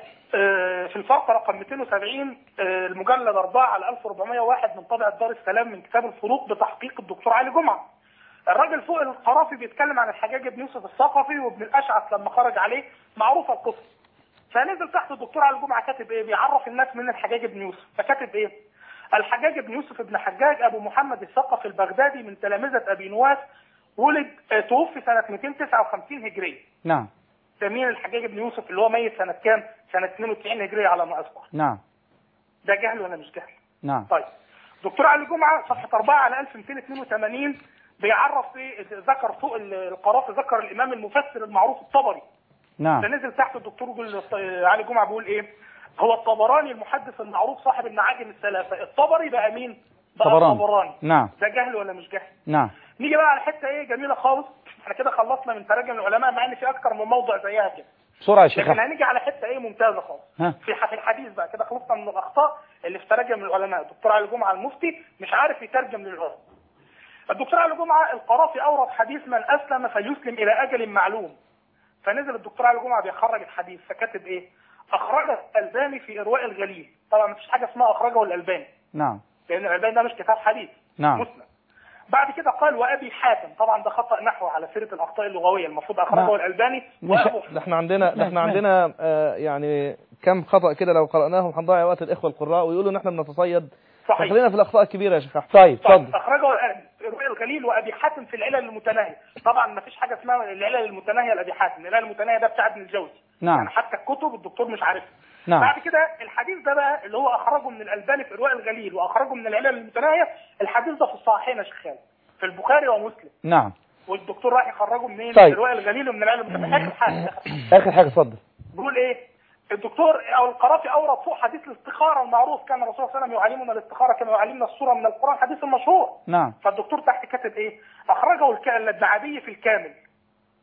E: في الفرق رقم مئتين وسبعين المجلد أربعة على ألف وأربعمائة وواحد من طبعة دار السلام من كتاب الفروق بتحقيق الدكتور علي جمعة. الراجل فوق القرافي بيتكلم عن الحجاج بن يوسف الثقفي وابن الأشعث لما خرج عليه، معروفة القصة. فنزل تحت الدكتور علي جمعة كاتب ايه؟ بيعرف الناس من الحجاج بن يوسف. فكاتب ايه؟ الحجاج بن يوسف ابن حجاج ابو محمد الثقفي البغدادي من تلامذة ابي نواس، ولد توفي سنة مئتين وتسعة وخمسين هجرية.
B: نعم.
E: ده مين الحجاج بن يوسف اللي هو ميت سنة كام؟ سنة اثنين وتسعين هجرية على ما أذكر.
B: نعم.
E: ده جهل ولا مش جهل؟
B: نعم.
E: طيب دكتور علي جمعة صفحة أربعة على ألف ومئتين واثنين وثمانين بيعرف ايه؟ ذكر فوق القرافي ذكر الامام المفسر المعروف الطبري.
B: نعم.
E: فنزل تحت الدكتور علي جمعة بيقول ايه؟ هو الطبراني المحدث المعروف صاحب المعاجم الثلاثة. الطبري بقى مين؟ بقى
B: طبراني.
E: الطبراني.
B: نعم.
E: ده جهل ولا مش جهل؟
B: نعم.
E: نيجي بقى على حته ايه جميله خالص. احنا كده خلصنا من تراجم العلماء، مع ان في اكتر من موضوع زيها كده.
B: بسرعه يا شيخ.
E: لكن هنيجي على حته ايه ممتازه خالص.
B: ها.
E: في الحديث بقى كده خلصنا من الاخطاء اللي في تراجم العلماء. الدكتور علي جمعة المفتي مش عارف يترجم للعلماء. الدكتور علي جمعة القرافي اورد حديث من اسلم فليسلم الى اجل معلوم. فنزل الدكتور علي جمعة بيخرج الحديث، فكاتب ايه؟ اخرجه الالباني في ارواء الغليل. طبعا مفيش حاجه اسمها اخرجه الالباني.
B: نعم.
E: لان الالباني ده مش كتاب حديث.
B: نعم.
E: مسلم. بعد كده قال وابي حاتم، طبعا ده خطا نحو على سيره الاخطاء اللغويه، المفروض اخرجه الالباني.
C: ده احنا عندنا ده احنا عندنا آه يعني كم خطا كده لو قراناهم هنضيع وقت الاخوه القراء ويقولوا ان احنا بنتصيد.
E: صحيح.
C: خلينا في الاخطاء الكبيره يا شيخ احمد.
B: طيب اتفضل.
E: اخرجه الالباني الغليل وابي حاتم في العلل المتناهيه. طبعا ما فيش حاجه اسمها العلل المتناهيه لابي حاتم، العلل المتناهيه ده بتاع ابن الجوزي.
B: نعم.
E: يعني حتى الكتب الدكتور مش عارفها.
B: نعم.
E: بعد كده الحديث ده بقى اللي هو اخرجه من الالباني في ارواء الغليل واخرجه من العلل المتناهيه، الحديث ده في الصحيحين يا شيخ خالد، في البخاري ومسلم.
B: نعم.
E: والدكتور راح يخرجه منين؟
B: طيب.
E: من ارواء الغليل ومن العلل المتناهيه. اخر حاجه
B: اخر حاجه اتفضل.
E: بيقول ايه؟ الدكتور او القرافي اورد فوق حديث الاستخاره المعروف، كان الرسول صلى الله عليه وسلم يعلمنا الاستخاره كما يعلمنا السوره من القران، حديث المشهور.
B: نعم.
E: فالدكتور تحت كاتب ايه؟ اخرجه الدعبي في الكامل.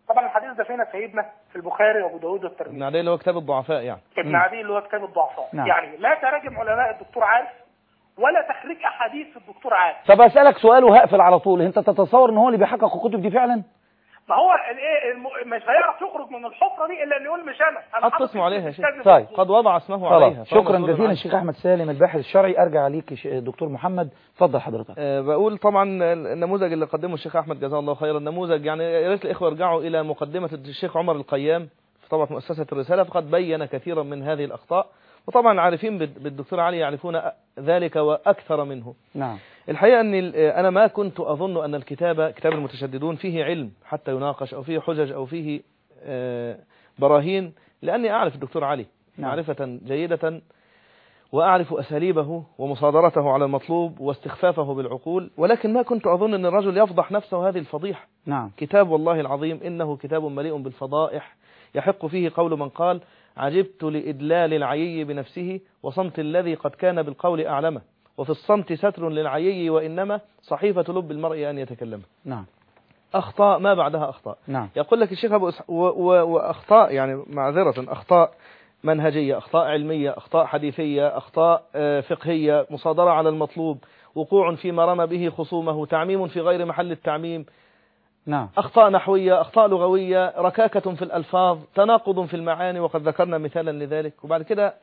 E: طبعا الحديث ده فينا سيدنا في البخاري وابو داود والترمذي.
C: ابن عدي اللي هو كتاب الضعفاء يعني.
E: ابن عدي اللي هو كتاب الضعفاء.
B: نعم.
E: يعني لا تراجم علماء الدكتور عارف ولا تخريج احاديث الدكتور عارف.
B: طب اسالك سؤال وهقفل على طول، انت تتصور ان هو اللي بيحقق الكتب دي فعلا؟
E: ما هو الايه الم... مش هيعرف يخرج من الحفره دي الا ان يقول مش انا انا
C: حط اسمه عليها يا شيخ.
B: طيب
C: قد وضع اسمه
B: خلاص.
C: عليها.
B: شكرا جزيلا الشيخ احمد سالم الباحث الشرعي. ارجع ليك دكتور محمد، اتفضل حضرتك.
C: أه بقول طبعا النموذج اللي قدمه الشيخ احمد جزاه الله خيرا، النموذج يعني يا ريت الاخوه يرجعوا الى مقدمه الشيخ عمر القيام في طبعه مؤسسه الرساله، فقد بين كثيرا من هذه الاخطاء، وطبعا عارفين بالدكتور علي يعرفون ذلك واكثر منه.
B: نعم.
C: الحقيقه ان انا ما كنت اظن ان الكتاب كتاب المتشددون فيه علم حتى يناقش او فيه حجج او فيه براهين، لاني اعرف الدكتور علي
B: نعم.
C: معرفه جيده، وأعرف أساليبه ومصادرته على المطلوب واستخفافه بالعقول، ولكن ما كنت أظن أن الرجل يفضح نفسه هذه الفضيحة.
B: نعم.
C: كتاب والله العظيم إنه كتاب مليء بالفضائح، يحق فيه قول من قال عجبت لإدلال العيي بنفسه وصمت الذي قد كان بالقول أعلمه، وفي الصمت ستر للعيي وإنما صحيفة لب المرء أن يتكلم.
B: نعم.
C: أخطاء ما بعدها أخطاء.
B: نعم.
C: يقول لك الشيخ أبو إسحاق وأخطاء يعني معذرة، أخطاء منهجية، أخطاء علمية، أخطاء حديثية، أخطاء فقهية، مصادرة على المطلوب، وقوع فيما رمى به خصومه، تعميم في غير محل التعميم.
B: نعم.
C: أخطاء نحوية، أخطاء لغوية، ركاكة في الألفاظ، تناقض في المعاني، وقد ذكرنا مثالا لذلك. وبعد كده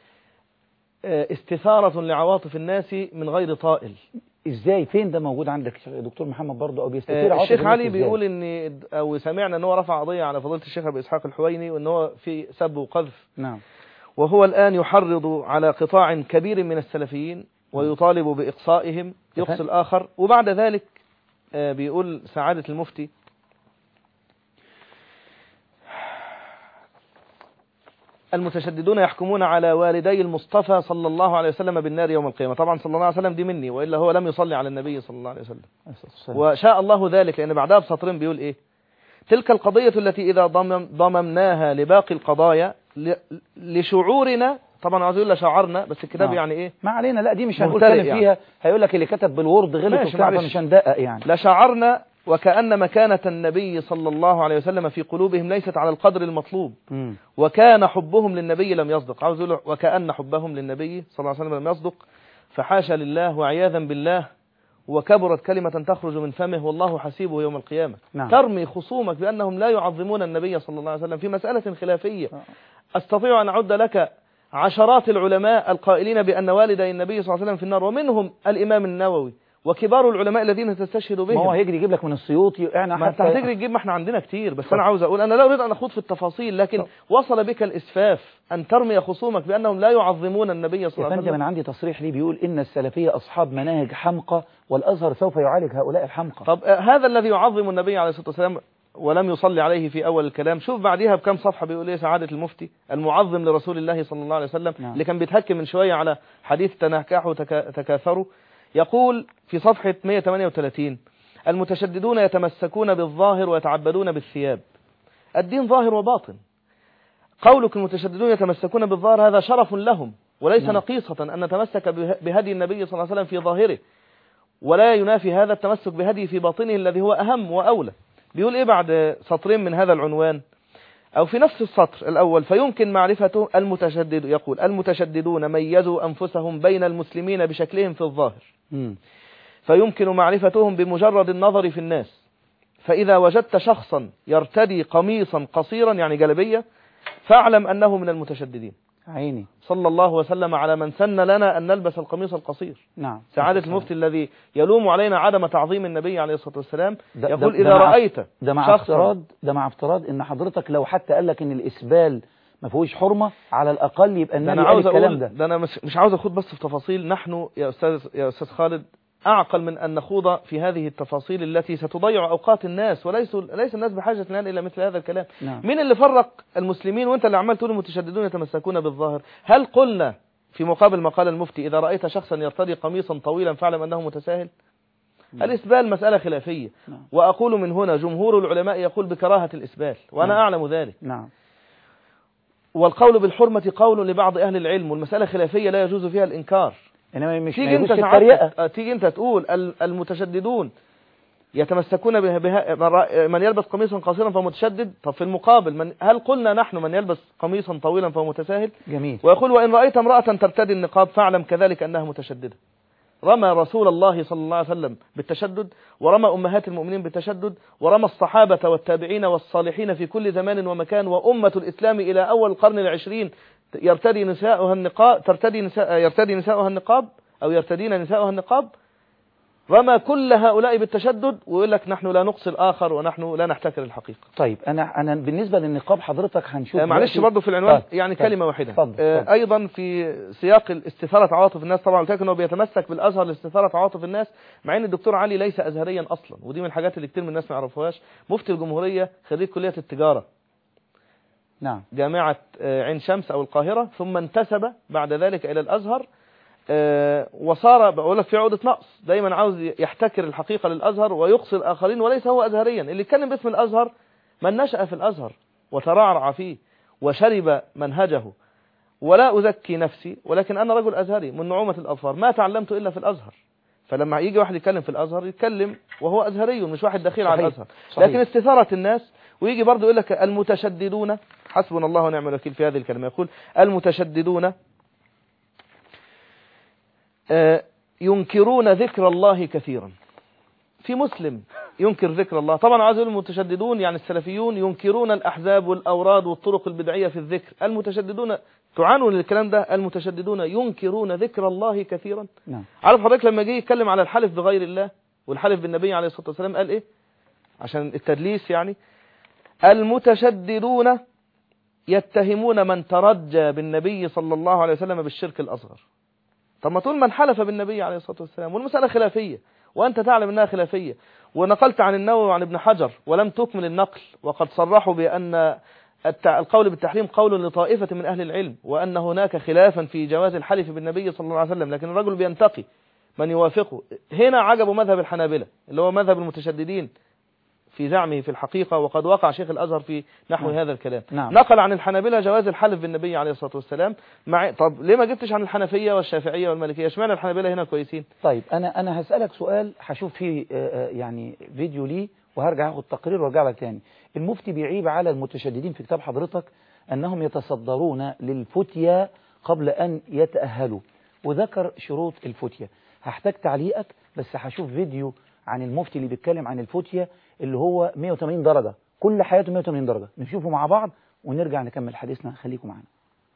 C: استثارة لعواطف الناس من غير طائل.
B: ازاي فين ده موجود عندك دكتور محمد برضه او بيستثير
C: عواطف الشيخ علي
B: إزاي؟
C: بيقول ان او سمعنا ان هو رفع قضية على فضيلة الشيخ ابو اسحاق الحويني وان هو في سب وقذف.
B: نعم.
C: وهو الآن يحرض على قطاع كبير من السلفيين ويطالب بإقصائهم، يقصي الآخر. وبعد ذلك بيقول سعادة المفتي المتشددون يحكمون على والدي المصطفى صلى الله عليه وسلم بالنار يوم القيامة. طبعا صلى الله عليه وسلم دي مني، وإلا هو لم يصلي على النبي صلى الله عليه وسلم. وشاء الله ذلك، لأن بعدها بسطرين بيقول إيه: تلك القضية التي إذا ضمم ضممناها لباقي القضايا لشعورنا، طبعا عايز يقول لشعرنا بس الكتاب
B: آه.
C: يعني ايه
B: ما علينا، لا دي مش هنتكلم يعني فيها، هيقول لك اللي كتب بالورد غلط وبتاع، مش هندقق يعني.
C: لشعرنا وكأن مكانة النبي صلى الله عليه وسلم في قلوبهم ليست على القدر المطلوب. م. وكان حبهم للنبي لم يصدق. عاوز يقول وكأن حبهم للنبي صلى الله عليه وسلم لم يصدق، فحاشا لله وعياذا بالله، وكبرت كلمة تخرج من فمه والله حسيبه يوم القيامة. نعم. ترمي خصومك بأنهم لا يعظمون النبي صلى الله عليه وسلم في مسألة خلافية. أستطيع أن أعد لك عشرات العلماء القائلين بأن والدي النبي صلى الله عليه وسلم في النار، ومنهم الإمام النووي وكبار العلماء الذين تستشهد بهم.
B: ما هو هيجري يجيب لك من السيوطي يعني،
C: ما انت هتجري تجيب، ما احنا عندنا كتير، بس طب. انا عاوز اقول انا لا اريد ان اخوض في التفاصيل، لكن طب. وصل بك الاسفاف ان ترمي خصومك بانهم لا يعظمون النبي صلى الله عليه وسلم.
B: يا فندم انا عندي تصريح لي بيقول ان السلفيه اصحاب مناهج حمقى والازهر سوف يعالج هؤلاء الحمقى.
C: طب هذا الذي يعظم النبي عليه الصلاه والسلام ولم يصلي عليه في اول الكلام، شوف بعديها بكم صفحه بيقول ايه سعاده المفتي المعظم لرسول الله صلى الله عليه وسلم. نعم. اللي كان بيتهكم من شويه على حديث تناكحوا تكاثروا، يقول في صفحة مئة وثمانية وثلاثين: المتشددون يتمسكون بالظاهر ويتعبدون بالثياب. الدين ظاهر وباطن. قولك المتشددون يتمسكون بالظاهر هذا شرف لهم، وليس نعم. نقيصة أن نتمسك بهدي النبي صلى الله عليه وسلم في ظاهره، ولا ينافي هذا التمسك بهدي في باطنه الذي هو أهم وأولى. بيقول إيه بعد سطرين من هذا العنوان أو في نفس السطر الأول: فيمكن معرفته المتشدد، يقول المتشددون ميزوا أنفسهم بين المسلمين بشكلهم في الظاهر، م. فيمكن معرفتهم بمجرد النظر في الناس. فإذا وجدت شخصا يرتدي قميصا قصيرا يعني جلبية فاعلم أنه من المتشددين.
B: عيني.
C: صلى الله وسلم على من سن لنا أن نلبس القميص القصير.
B: نعم.
C: سعادة المفتي الذي يلوم علينا عدم تعظيم النبي عليه الصلاة والسلام يقول ده إذا ده رأيت
B: ده مع افتراض ده مع افتراض ان حضرتك لو حتى قال لك ان الإسبال ما فيهوش حرمة على الأقل يبقى النبي قال الكلام ده.
C: ده أنا مش, مش عاوز أخوض بس في تفاصيل. نحن يا أستاذ يا أستاذ خالد أعقل من أن نخوض في هذه التفاصيل التي ستضيع أوقات الناس، وليس ليس الناس بحاجة الآن إلى مثل هذا الكلام. نعم. مين اللي فرق المسلمين وأنت اللي عمال تقول المتشددون يتمسكون بالظاهر؟ هل قلنا في مقابل ما قال المفتي إذا رأيت شخصا يرتدي قميصا طويلا فاعلم أنه متساهل؟ نعم. الإسبال مسألة خلافية. نعم. وأقول من هنا جمهور العلماء يقول بكراهة الإسبال، وأنا نعم. أعلم ذلك.
B: نعم.
C: والقول بالحرمة قول لبعض أهل العلم، والمسألة خلافية لا يجوز فيها الإنكار.
B: إنما مش
C: تيجي انت الطريقة تيجي انت تقول المتشددون يتمسكون بها, بها من يلبس قميصا قصيرا فهو متشدد. طب في المقابل من هل قلنا نحن من يلبس قميصا طويلا فهو متساهل؟
B: جميل.
C: ويقول وإن رأيت امرأة ترتدي النقاب فاعلم كذلك أنها متشددة. رمى رسول الله صلى الله عليه وسلم بالتشدد، ورمى أمهات المؤمنين بالتشدد، ورمى الصحابة والتابعين والصالحين في كل زمان ومكان، وأمة الإسلام إلى أول القرن العشرين يرتدي نساؤها النقاب ترتدي نساء يرتدي نساؤها النقاب أو يرتدين نساؤها النقاب. رمى كل هؤلاء بالتشدد ويقول لك نحن لا نقصي الآخر ونحن لا نحتكر الحقيقة.
B: طيب أنا أنا بالنسبة للنقاب حضرتك هنشوف
C: آه معلش برضه في العنوان طيب. يعني طيب. كلمة واحدة
B: فضل.
C: آه
B: فضل.
C: أيضا في سياق استثارة عواطف الناس، طبعا قلت لك إنه بيتمسك بالأزهر لاستثارة عواطف الناس، مع إن الدكتور علي ليس أزهريا أصلا، ودي من الحاجات اللي كتير من الناس ما يعرفوهاش. مفتي الجمهورية خريج كلية التجارة،
B: نعم،
C: جامعة عين شمس أو القاهرة، ثم انتسب بعد ذلك إلى الأزهر. أه وصار بقول لك في عقدة نقص، دايما عاوز يحتكر الحقيقة للأزهر ويقصي الآخرين، وليس هو أزهريا. اللي يتكلم باسم الأزهر من نشأ في الأزهر وترعرع فيه وشرب منهجه. ولا أزكي نفسي، ولكن أنا رجل أزهري من نعومة الأظفار، ما تعلمت إلا في الأزهر. فلما يجي واحد يتكلم في الأزهر يتكلم وهو أزهري مش واحد دخيل على الأزهر. صحيح. لكن استثارة الناس، ويجي برضه يقول لك المتشددون، حسبنا الله ونعم الوكيل في هذه الكلمة، يقول المتشددون ينكرون ذكر الله كثيرا. في مسلم ينكر ذكر الله، طبعا عايز يقول المتشددون يعني السلفيون ينكرون الأحزاب والأوراد والطرق البدعية في الذكر. المتشددون تعانوا للكلام ده، المتشددون ينكرون ذكر الله كثيرا.
B: نعم.
C: عارف حضرتك لما جه يتكلم على الحلف بغير الله والحلف بالنبي عليه الصلاة والسلام قال ايه؟ عشان التدليس يعني، المتشددون يتهمون من ترجى بالنبي صلى الله عليه وسلم بالشرك الأصغر. طب ما تقول من حلف بالنبي عليه الصلاة والسلام، والمسألة خلافية وأنت تعلم أنها خلافية، ونقلت عن النووي وعن ابن حجر ولم تكمل النقل، وقد صرحوا بأن القول بالتحريم قول لطائفة من أهل العلم، وأن هناك خلافا في جواز الحلف بالنبي صلى الله عليه وسلم، لكن الرجل بينتقي من يوافقه. هنا عجبوا مذهب الحنابلة اللي هو مذهب المتشددين في زعمه في الحقيقة، وقد وقع شيخ الأزهر في نحو نعم. هذا الكلام. نعم. نقل عن الحنابلة جواز الحلف بالنبي عليه الصلاة والسلام. مع طب ليه ما جبتش عن الحنفية والشافعية والمالكية؟ اشمعنى الحنابلة هنا كويسين؟
B: طيب أنا أنا هسألك سؤال، هشوف فيه يعني فيديو ليه وهرجع اخد تقرير وارجع لك تاني. المفتي بيعيب على المتشددين في كتاب حضرتك أنهم يتصدرون للفتية قبل أن يتأهلوا، وذكر شروط الفتية. هحتاج تعليقك، بس هشوف فيديو عن المفتي اللي بيتكلم عن الفتية اللي هو مئة وثمانين درجة، كل حياته مئة وثمانين درجة، نشوفه مع بعض ونرجع نكمل حديثنا. خليكم معنا.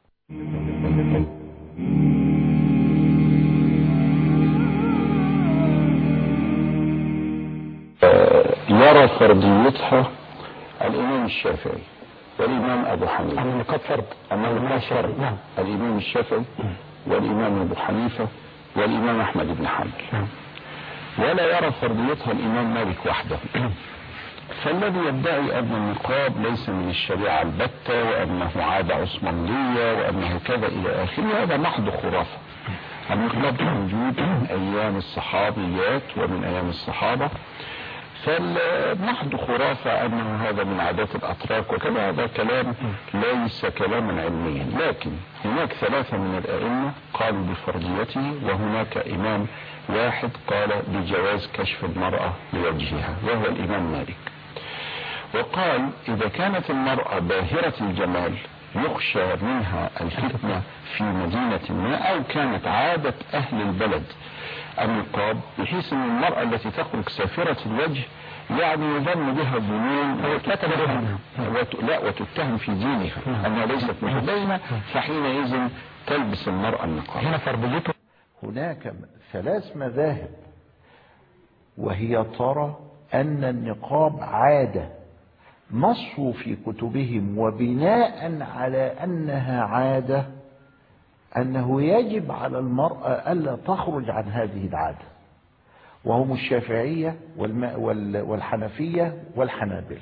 F: يرى فرضيتها الإمام الشافعي والإمام أبو حنيفة. أنه قد فرض أنه قد فرض نعم. الإمام الشافعي والإمام أبو حنيفة والإمام أحمد بن حنبل، ولا يرى فرضيتها الإمام مالك وحده. فالذي يدعي أن النقاب ليس من الشريعة البتة، وأنه عادة عثمانية، وأنه كذا إلى آخره، هذا محض خرافة. النقاب موجود من أيام الصحابيات ومن أيام الصحابة، فالمحض خرافة أنه هذا من عادات الأتراك وكذا، هذا كلام ليس كلاما علميا. لكن هناك ثلاثة من الأئمة قالوا بفرضيته، وهناك إمام واحد قال بجواز كشف المرأة لوجهها، وهو الإمام مالك. وقال إذا كانت المرأة باهرة الجمال يخشى منها الفتنة في مدينة ما، أو كانت عادة أهل البلد النقاب، بحيث أن المرأة التي تخرج سافرة الوجه يعني يظن بها ظنون لا وتتهم في دينها أنها ليست متدينة، فحينئذ تلبس المرأة النقاب. هنا فرضيته.
D: هناك ثلاث مذاهب، وهي ترى أن النقاب عادة، نصوا في كتبهم وبناء على أنها عادة أنه يجب على المرأة ألا تخرج عن هذه العادة، وهم الشافعية والحنفية والحنابلة.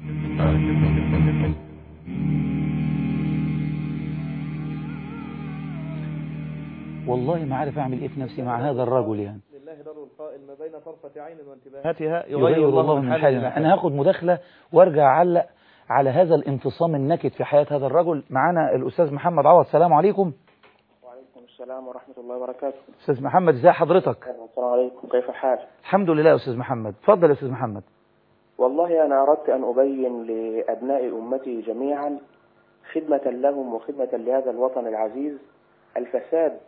B: والله ما عارف أعمل إيه في نفسي مع هذا الرجل. يعني
C: لله در القائل ما بين طرفة عين وانتباهاتها يغير الله من حال.
B: أنا هاخد مداخلة وارجع أعلق على هذا الانفصام النكد في حياة هذا الرجل. معنا الأستاذ محمد عوض. السلام عليكم.
E: وعليكم
G: السلام ورحمة الله وبركاته.
B: أستاذ محمد ازي حضرتك؟
G: السلام عليكم، كيف الحال؟
B: الحمد لله يا أستاذ محمد، اتفضل يا أستاذ محمد.
G: والله أنا أردت أن أبين لأبناء أمتي جميعا خدمة لهم وخدمة لهذا الوطن العزيز الفساد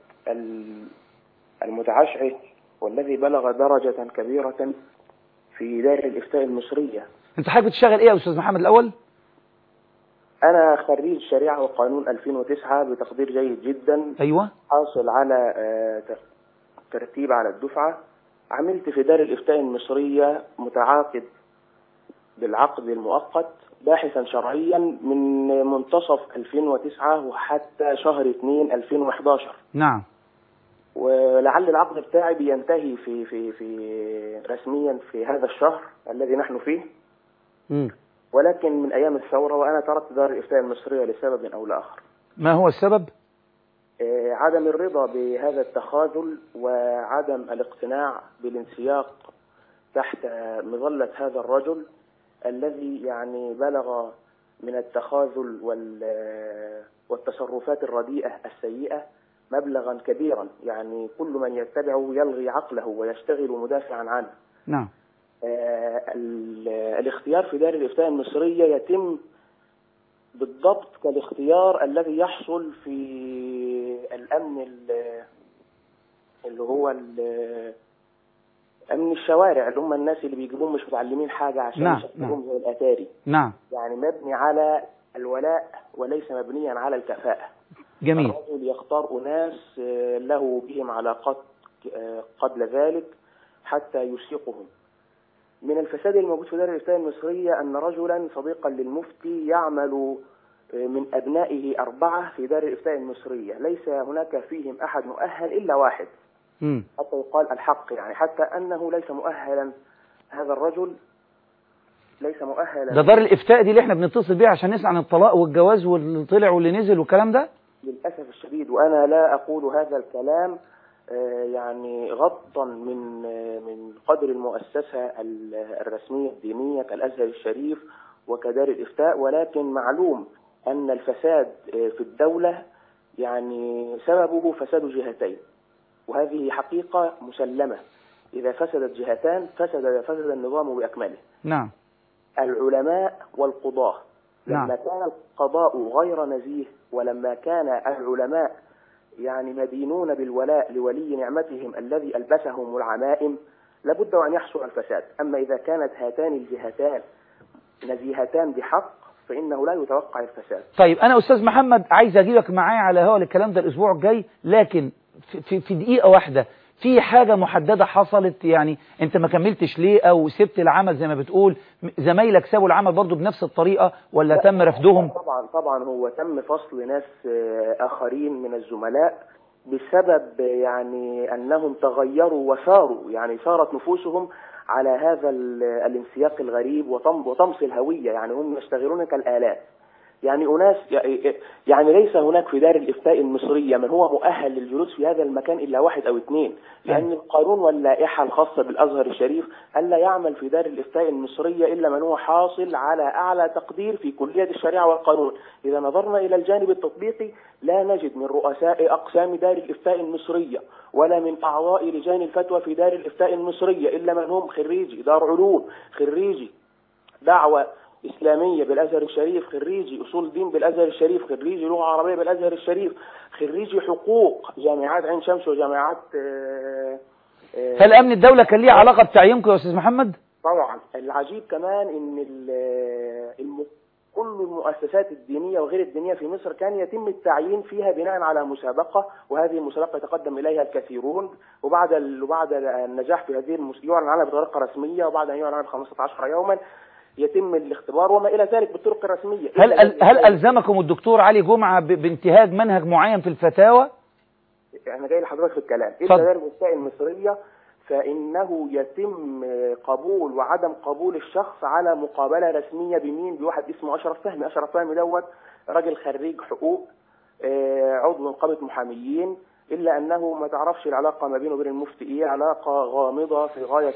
G: المتعشع والذي بلغ درجة كبيرة في دار الإفتاء المصرية.
B: أنت حابب تشتغل إيه يا أستاذ محمد الأول؟
G: أنا خريج شريعة وقانون ألفين وتسعة بتقدير جيد جدا.
B: أيوة.
G: حاصل على ترتيب على الدفعة. عملت في دار الإفتاء المصرية متعاقد بالعقد المؤقت باحثا شرعيا من منتصف ألفين وتسعة وحتى شهر اثنين ألفين وأحد عشر.
B: نعم.
G: ولعل العقد بتاعي بينتهي في في في رسميا في هذا الشهر الذي نحن فيه.
B: م.
G: ولكن من أيام الثورة وأنا تركت دار الإفتاء المصرية لسبب أو لآخر.
B: ما هو السبب؟
G: آه عدم الرضا بهذا التخاذل وعدم الاقتناع بالانسياق تحت مظلة هذا الرجل الذي يعني بلغ من التخاذل والتصرفات الرديئة السيئة مبلغا كبيرا، يعني كل من يتبعه يلغي عقله ويشتغل مدافعا عنه.
B: نعم.
G: آه الاختيار في دار الإفتاء المصرية يتم بالضبط كالاختيار الذي يحصل في الأمن اللي هو أمن الشوارع اللي هم الناس اللي بيجيبون مش متعلمين حاجة عشان
B: نعم.
G: يشتغلون زي الأتاري.
B: نعم.
G: يعني مبني على الولاء وليس مبنيا على الكفاءة.
B: جميل.
G: الرجل يختار أناس له بهم علاقات قبل ذلك حتى يسيقهم. من الفساد الموجود في دار الإفتاء المصرية أن رجلا صديقا للمفتي يعمل من أبنائه أربعة في دار الإفتاء المصرية، ليس هناك فيهم أحد مؤهل إلا واحد. م. حتى يقال الحق، يعني حتى أنه ليس مؤهلا، هذا الرجل ليس مؤهلا.
B: ده دار الإفتاء دي اللي احنا بنتصل بيها عشان نسمع عن الطلاق والجواز واللي طلع واللي نزل والكلام ده؟
G: للأسف الشديد، وأنا لا أقول هذا الكلام يعني غضا من من قدر المؤسسة الرسمية الدينية كالأزهر الشريف وكدار الإفتاء، ولكن معلوم أن الفساد في الدولة يعني سببه فساد جهتين، وهذه حقيقة مسلمة. إذا فسدت جهتان فسد فسد النظام بأكمله.
B: نعم.
G: العلماء والقضاة.
B: نعم.
G: لما كان القضاء غير نزيه ولما كان العلماء يعني مدينون بالولاء لولي نعمتهم الذي ألبسهم العمائم لابد أن يحصل الفساد. أما إذا كانت هاتان الجهتان نزيهتان بحق فإنه لا يتوقع الفساد.
B: طيب أنا أستاذ محمد عايز أجيبك معايا على هوا الكلام ده الأسبوع الجاي، لكن في, في دقيقة واحدة في حاجة محددة حصلت، يعني أنت ما كملتش ليه أو سبت العمل زي ما بتقول؟ زمايلك سابوا العمل برضو بنفس الطريقة ولا تم رفضهم؟
G: طبعا طبعا هو تم فصل ناس آخرين من الزملاء بسبب يعني أنهم تغيروا وساروا، يعني صارت نفوسهم على هذا الانسياق الغريب وطمس الهوية، يعني هم يشتغلون كالآلات. يعني أناس يعني ليس هناك في دار الإفتاء المصرية من هو مؤهل للجلوس في هذا المكان إلا واحد أو اثنين، لأن القانون واللائحة الخاصة بالأزهر الشريف ألا يعمل في دار الإفتاء المصرية إلا من هو حاصل على أعلى تقدير في كلية الشريعة والقانون. إذا نظرنا إلى الجانب التطبيقي لا نجد من رؤساء أقسام دار الإفتاء المصرية ولا من أعضاء لجان الفتوى في دار الإفتاء المصرية إلا من هم خريجي دار علوم، خريجي دعوة إسلامية بالأزهر الشريف، خريجي أصول دين بالأزهر الشريف، خريجي لغة عربية بالأزهر الشريف، خريجي حقوق جامعات عين شمس وجامعات آآ
B: آآ هل أمن الدولة كان ليه علاقة بتعيينكم يا أستاذ محمد؟
G: طبعا. العجيب كمان إن الم... كل المؤسسات الدينية وغير الدينية في مصر كان يتم التعيين فيها بناء على مسابقة، وهذه المسابقة يتقدم إليها الكثيرون، وبعد ال... وبعد النجاح في هذه المس... يعلن عنها بطريقة رسمية، وبعد أن يعلن عنها خمسة عشر يوما يتم الاختبار وما إلى ذلك بالطرق الرسمية.
B: هل ال... هل ألزمكم الدكتور علي جمعة ب... بانتهاج منهج معين في الفتاوى؟
G: أنا جاي لحضرتك في الكلام. إلا دار الإفتاء المصرية فإنه يتم قبول وعدم قبول الشخص على مقابلة رسمية بمين؟ بواحد اسمه أشرف فهمي. أشرف فهمي دوت راجل خريج حقوق، عضو نقابة محاميين، إلا أنه ما تعرفش العلاقة ما بينه وبين المفتي إيه، علاقة غامضة في غاية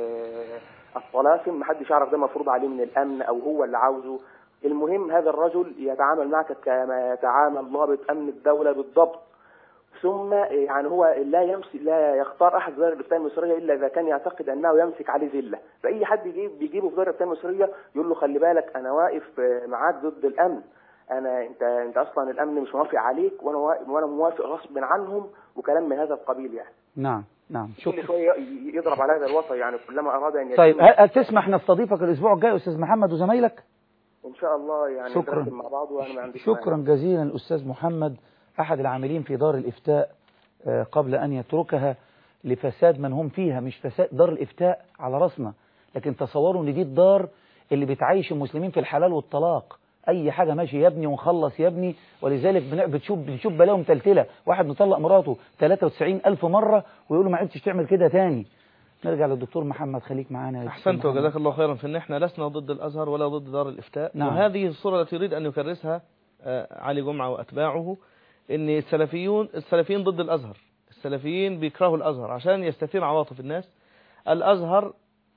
G: الطلاسم، ما حدش يعرف ده مفروض عليه من الأمن أو هو اللي عاوزه. المهم هذا الرجل يتعامل معك كما يتعامل ضابط أمن الدولة بالضبط. ثم يعني هو لا يمسك لا يختار احد دار الافتاء المصريه الا اذا كان يعتقد انه يمسك عليه ذله، فاي حد يجيب بيجيبه في دار الافتاء المصريه يقول له خلي بالك انا واقف معاك ضد الامن، انا انت انت اصلا الامن مش موافق عليك وانا وانا موافق غصب عنهم وكلام من هذا القبيل يعني.
B: نعم نعم
G: كل
B: شكرا.
G: شويه يضرب على هذا الوطن يعني كلما اراد ان
B: طيب هل تسمح نستضيفك الاسبوع الجاي استاذ محمد وزمايلك؟
G: ان شاء الله يعني
B: شكرا
G: نرتب مع بعض وانا ما عنديش
B: شكرا
G: مانع.
B: جزيلا الاستاذ محمد احد العاملين في دار الافتاء قبل ان يتركها لفساد من هم فيها، مش فساد دار الافتاء على راسنا، لكن تصوروا ان دي الدار اللي بتعيش المسلمين في الحلال والطلاق، اي حاجه ماشي يا ابني ونخلص يا ابني، ولذلك بتشوف بتشوف بلاهم تلتله، واحد مطلق مراته ثلاثة وتسعين ألف مره ويقول له ما عدتش تعمل كده تاني. نرجع للدكتور محمد، خليك معانا.
C: احسنت وجزاك الله خيرا في ان احنا لسنا ضد الازهر ولا ضد دار الافتاء.
B: نعم.
C: وهذه الصوره التي يريد ان يكرسها علي جمعه واتباعه، ان السلفيون السلفيين ضد الازهر، السلفيين بيكرهوا الازهر عشان يستثير عواطف الناس. الازهر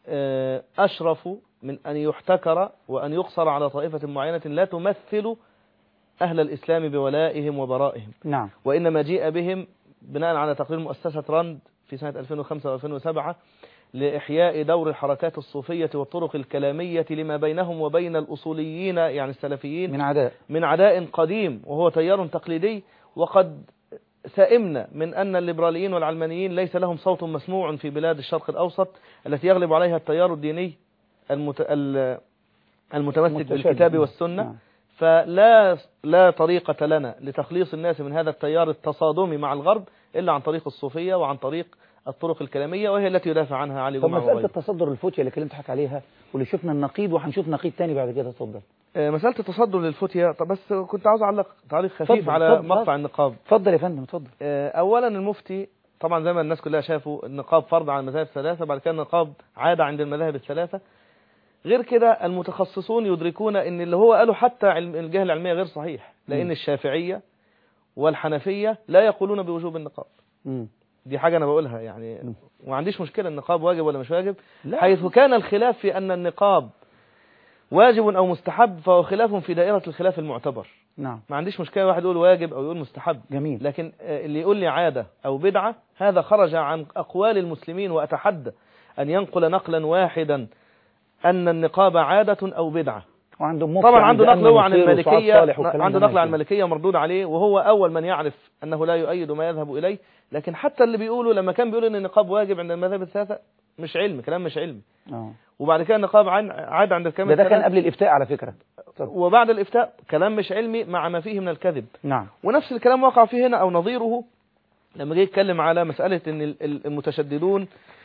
C: اشرف من ان يحتكر وان يقصر على طائفه معينه لا تمثل اهل الاسلام بولائهم وبرائهم.
B: نعم.
C: وانما جيء بهم بناء على تقرير مؤسسه راند في سنه ألفين وخمسة وألفين وسبعة لإحياء دور الحركات الصوفية والطرق الكلامية لما بينهم وبين الأصوليين يعني السلفيين
B: من عداء
C: من عداء قديم، وهو تيار تقليدي. وقد سئمنا من أن الليبراليين والعلمانيين ليس لهم صوت مسموع في بلاد الشرق الأوسط التي يغلب عليها التيار الديني المت... المتمسك بالكتاب والسنة. نعم. فلا لا طريقة لنا لتخليص الناس من هذا التيار التصادمي مع الغرب إلا عن طريق الصوفية وعن طريق الطرق الكلامية، وهي التي يدافع عنها علي جمعة.
B: طب مسألة التصدر للفتية اللي كلمت حضرتك عليها واللي شفنا النقيض وهنشوف نقيض تاني بعد كده، اتفضل.
C: مسألة التصدر للفتية، طب بس كنت عاوز أعلق تعليق خفيف على
B: فضل
C: مقطع
B: فضل
C: النقاب.
B: اتفضل يا فندم اتفضل.
C: أولا المفتي طبعا زي ما الناس كلها شافوا النقاب فرض على المذاهب الثلاثة، بعد كده النقاب عادة عند المذاهب الثلاثة. غير كده المتخصصون يدركون ان اللي هو قاله حتى علم الجهة العلمية غير صحيح، لأن م. الشافعية والحنفية لا يقولون بوجوب النقاب. م. دي حاجة أنا بقولها يعني، وما عنديش مشكلة النقاب واجب ولا مش واجب، حيث كان الخلاف في أن النقاب واجب أو مستحب فهو خلاف في دائرة الخلاف المعتبر.
B: نعم.
C: ما عنديش مشكلة واحد يقول واجب أو يقول مستحب.
B: جميل.
C: لكن اللي يقول لي عادة أو بدعة هذا خرج عن أقوال المسلمين، وأتحدى أن ينقل نقلا واحدا أن النقاب عادة أو بدعة. طبعا عنده نقل هو عن المالكية، عنده نقل عن المالكية مردود عليه، وهو أول من يعرف أنه لا يؤيد ما يذهب إليه. لكن حتى اللي بيقولوا لما كان بيقول أن النقاب واجب عند المذاهب الثلاثة مش علم، كلام مش علمي.
B: أوه.
C: وبعد كده النقاب عاد عند الكلام
B: ده, ده كان قبل الإفتاء على فكرة.
C: وبعد الإفتاء كلام مش علمي مع ما فيه من الكذب.
B: نعم.
C: ونفس الكلام وقع فيه هنا أو نظيره لما جه يتكلم على مسألة أن المتشددون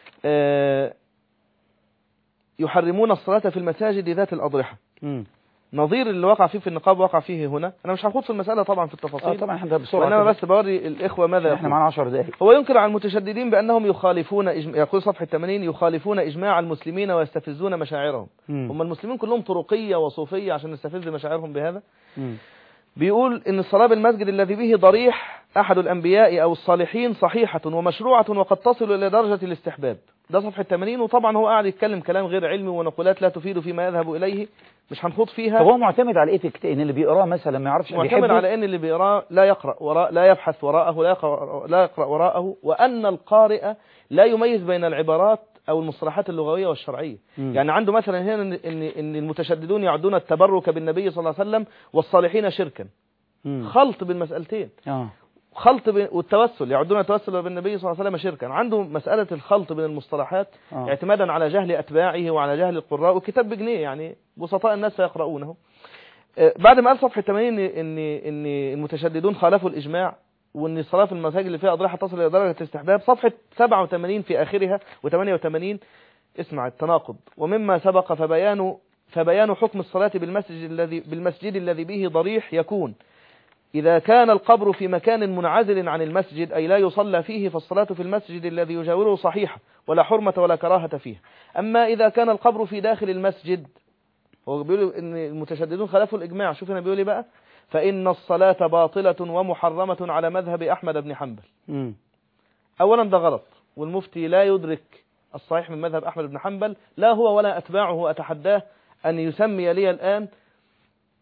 C: يحرمون الصلاة في المساجد ذات الأضرحة. م. نظير اللي وقع فيه في النقاب وقع فيه هنا. أنا مش هخوض في المسألة طبعا في التفاصيل.
B: آه طبعا احنا بسرعة.
C: أنا بس بوري الإخوة ماذا
B: احنا معنا عشر دقائق.
C: هو ينكر على المتشددين بأنهم يخالفون إجم... يقول صفحة ثمانين يخالفون إجماع المسلمين ويستفزون مشاعرهم. م. هم المسلمين كلهم طرقية وصوفية عشان نستفز مشاعرهم بهذا. م. بيقول إن الصلاة بالمسجد الذي به ضريح أحد الأنبياء أو الصالحين صحيحة ومشروعة وقد تصل إلى درجة الاستحباب. ده صفحة ثمانين. وطبعا هو قاعد يتكلم كلام غير علمي ونقولات لا تفيد فيما يذهب إليه، مش هنخوض فيها.
B: هو معتمد على ايه في الكتاب؟ ان اللي بيقراه مثلا ما يعرفش،
C: معتمد على ان اللي بيقراه لا يقرأ وراء لا يبحث وراءه لا يقرأ, لا يقرأ وراءه، وأن القارئ لا يميز بين العبارات أو المصطلحات اللغوية والشرعية. م. يعني عنده مثلا هنا ان ان المتشددون يعدون التبرك بالنبي صلى الله عليه وسلم والصالحين شركا. م. خلط بين مسألتين.
B: اه
C: خلط بين والتوسل، يعدون التوسل بالنبي صلى الله عليه وسلم شركا. عنده مسألة الخلط بين المصطلحات آه. اعتمادا على جهل أتباعه وعلى جهل القراء، والكتاب بجنيه يعني بسطاء الناس يقرؤونه. بعد ما قال صفحة ثمانين ان ان المتشددون خالفوا الإجماع وان الصلاة في المساجد اللي فيها أضرحة تصل إلى درجة الاستحباب، صفحة سبعة وثمانين في آخرها وثمانية وثمانين اسمع التناقض. ومما سبق فبيان فبيان حكم الصلاة بالمسجد الذي بالمسجد الذي به ضريح يكون إذا كان القبر في مكان منعزل عن المسجد أي لا يصلى فيه، فالصلاة في المسجد الذي يجاوره صحيحة ولا حرمة ولا كراهة فيه. أما إذا كان القبر في داخل المسجد، هو بيقول إن المتشددون خلفوا الإجماع، شوف هنا بيقول بقى فإن الصلاة باطلة ومحرمة على مذهب أحمد بن حنبل. م. أولا ده غلط، والمفتي لا يدرك الصحيح من مذهب أحمد بن حنبل، لا هو ولا أتباعه. أتحداه أن يسمي لي الآن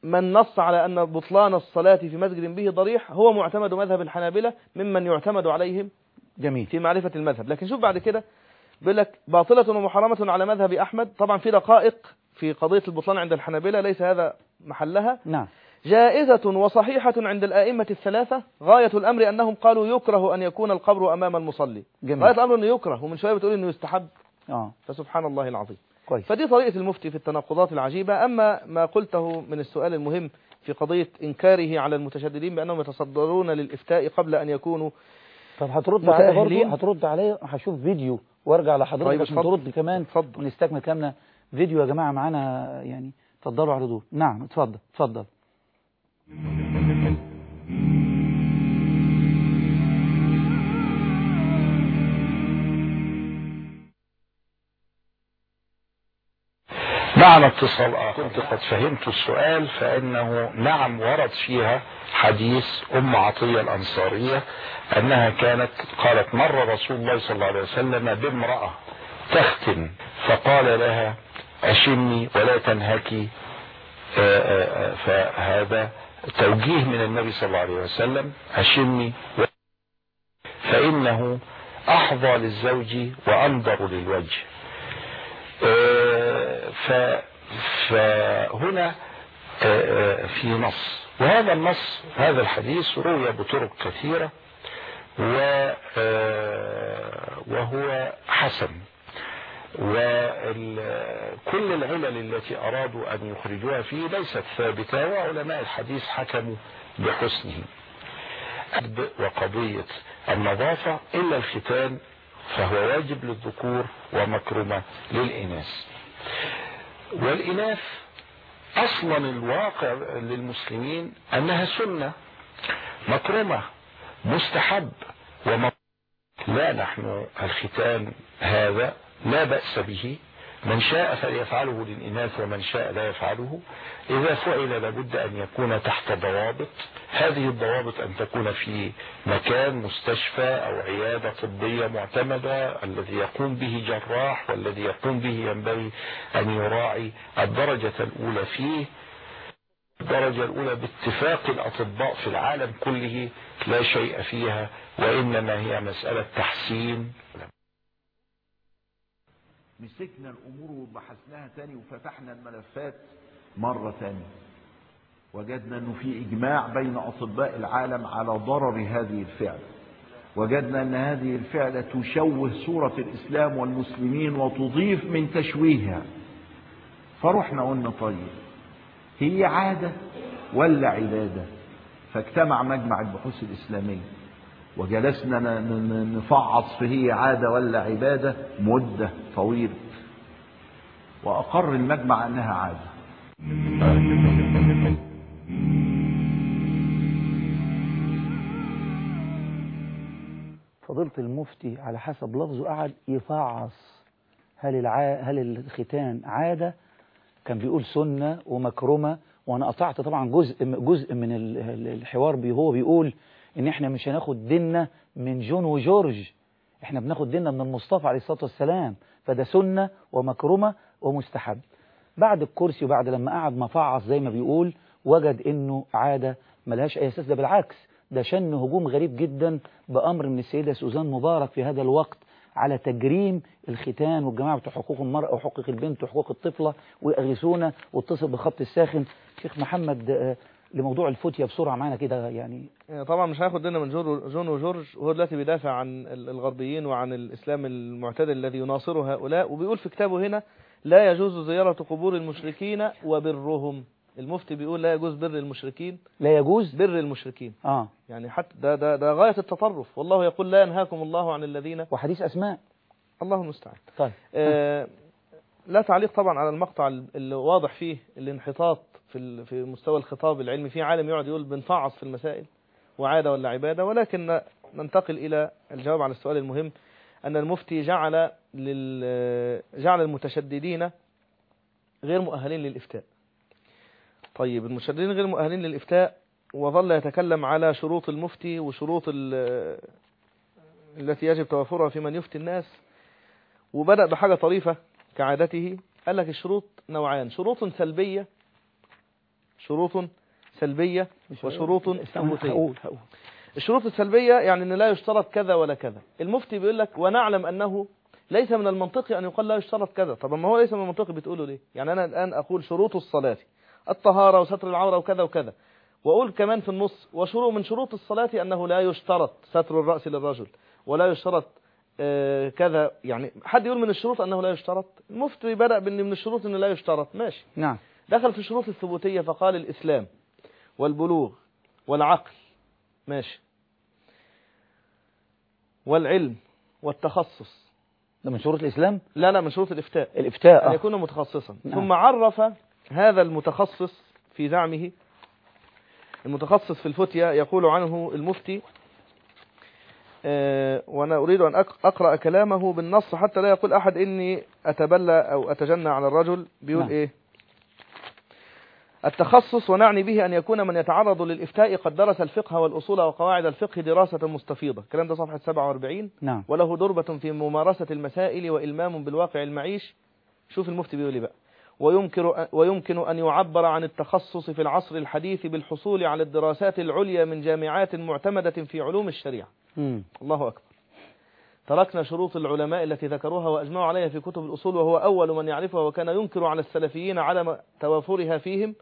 C: من نص على أن بطلان الصلاة في مسجد به ضريح هو معتمد مذهب الحنابلة ممن يعتمد عليهم
B: جميل
C: في معرفة المذهب. لكن شوف بعد كده بيقول لك باطلة ومحرمة على مذهب أحمد. طبعا في دقائق في قضية البطلان عند الحنابلة ليس هذا محلها.
B: نعم.
C: جائزة وصحيحة عند الآئمة الثلاثة. غاية الأمر أنهم قالوا يكره أن يكون القبر أمام المصلي.
B: جميل.
C: غاية الأمر أنه يكره، ومن شوية بتقول أنه يستحب.
B: آه.
C: فسبحان الله العظيم.
B: كويس.
C: فدي طريقة المفتي في التناقضات العجيبة. أما ما قلته من السؤال المهم في قضية إنكاره على المتشددين بأنهم يتصدرون للإفتاء قبل أن يكونوا
B: طب هترد عليه برضه؟
C: متأهلين.
B: هترد عليه؟ هشوف فيديو وارجع لحضرتك
C: طيب
B: عشان
C: اتفضل.
B: ترد كمان
C: اتفضل.
B: ونستكمل كلامنا. فيديو يا جماعة معانا يعني اتفضلوا على دول. نعم اتفضل اتفضل.
F: معنى اتصال آخر كنت قد فهمت السؤال، فإنه نعم ورد فيها حديث أم عطية الأنصارية أنها كانت قالت مر رسول الله صلى الله عليه وسلم بامرأة تختن فقال لها أشمي ولا تنهكي، فهذا توجيه من النبي صلى الله عليه وسلم أشمي فإنه أحظى للزوج وأنظر للوجه. فهنا في نص، وهذا النص هذا الحديث روي بطرق كثيرة وهو حسن، وكل العلل التي أرادوا أن يخرجوها فيه ليست ثابتة، وعلماء الحديث حكموا بحسنه. وقضية النظافة إلا الختان فهو واجب للذكور ومكرمة للإناث. والإناث أصلا الواقع للمسلمين أنها سنة مكرمة مستحب ومكرمة. لا، نحن الختان هذا لا بأس به، من شاء فليفعله للإناث ومن شاء لا يفعله. إذا فعل لابد أن يكون تحت ضوابط، هذه الضوابط أن تكون في مكان مستشفى أو عيادة طبية معتمدة، الذي يقوم به جراح، والذي يقوم به ينبغي أن يراعي الدرجة الأولى فيه. الدرجة الأولى باتفاق الأطباء في العالم كله لا شيء فيها، وإنما هي مسألة تحسين.
D: مسكنا الأمور وبحثناها تاني وفتحنا الملفات مرة تانية، وجدنا أنه في إجماع بين أطباء العالم على ضرر هذه الفعل. وجدنا أن هذه الفعلة تشوه صورة الإسلام والمسلمين وتضيف من تشويهها. فرحنا قلنا طيب هي عادة ولا عبادة؟ فاجتمع مجمع البحوث الإسلامية وجلسنا نفعص في هي عادة ولا عبادة مدة طويلة، وأقر المجمع أنها عادة.
B: فضيلة المفتي على حسب لفظه قعد يفعص هل الع... هل الختان عادة؟ كان بيقول سنة ومكرمة، وانا قطعت طبعا جزء جزء من الحوار بي هو بيقول ان احنا مش هناخد ديننا من جون وجورج، احنا بناخد ديننا من المصطفى عليه الصلاة والسلام، فده سنة ومكرمة ومستحب. بعد الكرسي وبعد لما قعد مفعص زي ما بيقول وجد انه عادة ملهاش اي اساس، ده بالعكس ده شن هجوم غريب جدا بأمر من السيدة سوزان مبارك في هذا الوقت على تجريم الختان، والجماعة بتوع حقوق المرأة وحقوق البنت وحقوق الطفلة ويأغسونا، واتصل بخط الساخن. شيخ محمد لموضوع الفتية بسرعة معنا كده يعني.
C: طبعا مش هاخد لنا من جون وجورج، وهو دلوقتي بيدافع عن الغربيين وعن الإسلام المعتدل الذي يناصر هؤلاء، وبيقول في كتابه هنا لا يجوز زيارة قبور المشركين وبرهم. المفتي بيقول لا يجوز بر المشركين،
B: لا يجوز
C: بر المشركين.
B: اه
C: يعني حتى ده ده ده غاية التطرف، والله يقول لا ينهاكم الله عن الذين،
B: وحديث أسماء
C: الله المستعان.
B: طيب
C: آه لا تعليق طبعا على المقطع اللي واضح فيه الانحطاط في في مستوى الخطاب العلمي. في عالم يقعد يقول بنفعص في المسائل وعادة ولا عبادة، ولكن ننتقل إلى الجواب على السؤال المهم، أن المفتي جعل لل جعل المتشددين غير مؤهلين للإفتاء. طيب المتشددين غير مؤهلين للإفتاء، وظل يتكلم على شروط المفتي وشروط التي يجب توافرها في من يفتي الناس، وبدأ بحاجة طريفة كعادته. قال لك الشروط نوعان: شروط سلبية شروط سلبية وشروط ثبوتية.
B: هقول هقول
C: الشروط السلبية يعني أن لا يشترط كذا ولا كذا. المفتي بيقول لك ونعلم أنه ليس من المنطقي أن يقال لا يشترط كذا. طب ما هو ليس من المنطقي بتقوله ليه؟ يعني أنا الآن أقول شروط الصلاة الطهارة وستر العورة وكذا وكذا، وأقول كمان في النص وشروط من شروط الصلاة أنه لا يشترط ستر الرأس للرجل ولا يشترط آه كذا. يعني حد يقول من الشروط أنه لا يشترط؟ المفتي بدأ بأن من الشروط أنه لا يشترط، ماشي.
B: نعم.
C: دخل في الشروط الثبوتية فقال الإسلام والبلوغ والعقل، ماشي، والعلم والتخصص.
B: ده من شروط الإسلام؟
C: لا لا، من شروط الإفتاء.
B: الإفتاء
C: أن
B: آه.
C: يكون متخصصا.
B: نعم.
C: ثم عرف هذا المتخصص في زعمه، المتخصص في الفتية يقول عنه المفتي آه وأنا أريد أن أقرأ كلامه بالنص حتى لا يقول أحد إني أتبلى أو أتجنى على الرجل. بيقول نعم. إيه؟ التخصص ونعني به أن يكون من يتعرض للإفتاء قد درس الفقه والأصول وقواعد الفقه دراسة مستفيضة. الكلام ده صفحة سبعة وأربعين.
B: نعم.
C: وله دربة في ممارسة المسائل وإلمام بالواقع المعيش. شوف المفتي بيقول بقى ويمكن ويمكن أن يعبر عن التخصص في العصر الحديث بالحصول على الدراسات العليا من جامعات معتمدة في علوم الشريعة. مم. الله أكبر. تركنا شروط العلماء التي ذكروها وأجمعوا عليها في كتب الأصول وهو أول من يعرفها، وكان ينكر على السلفيين عدم توافرها فيهم.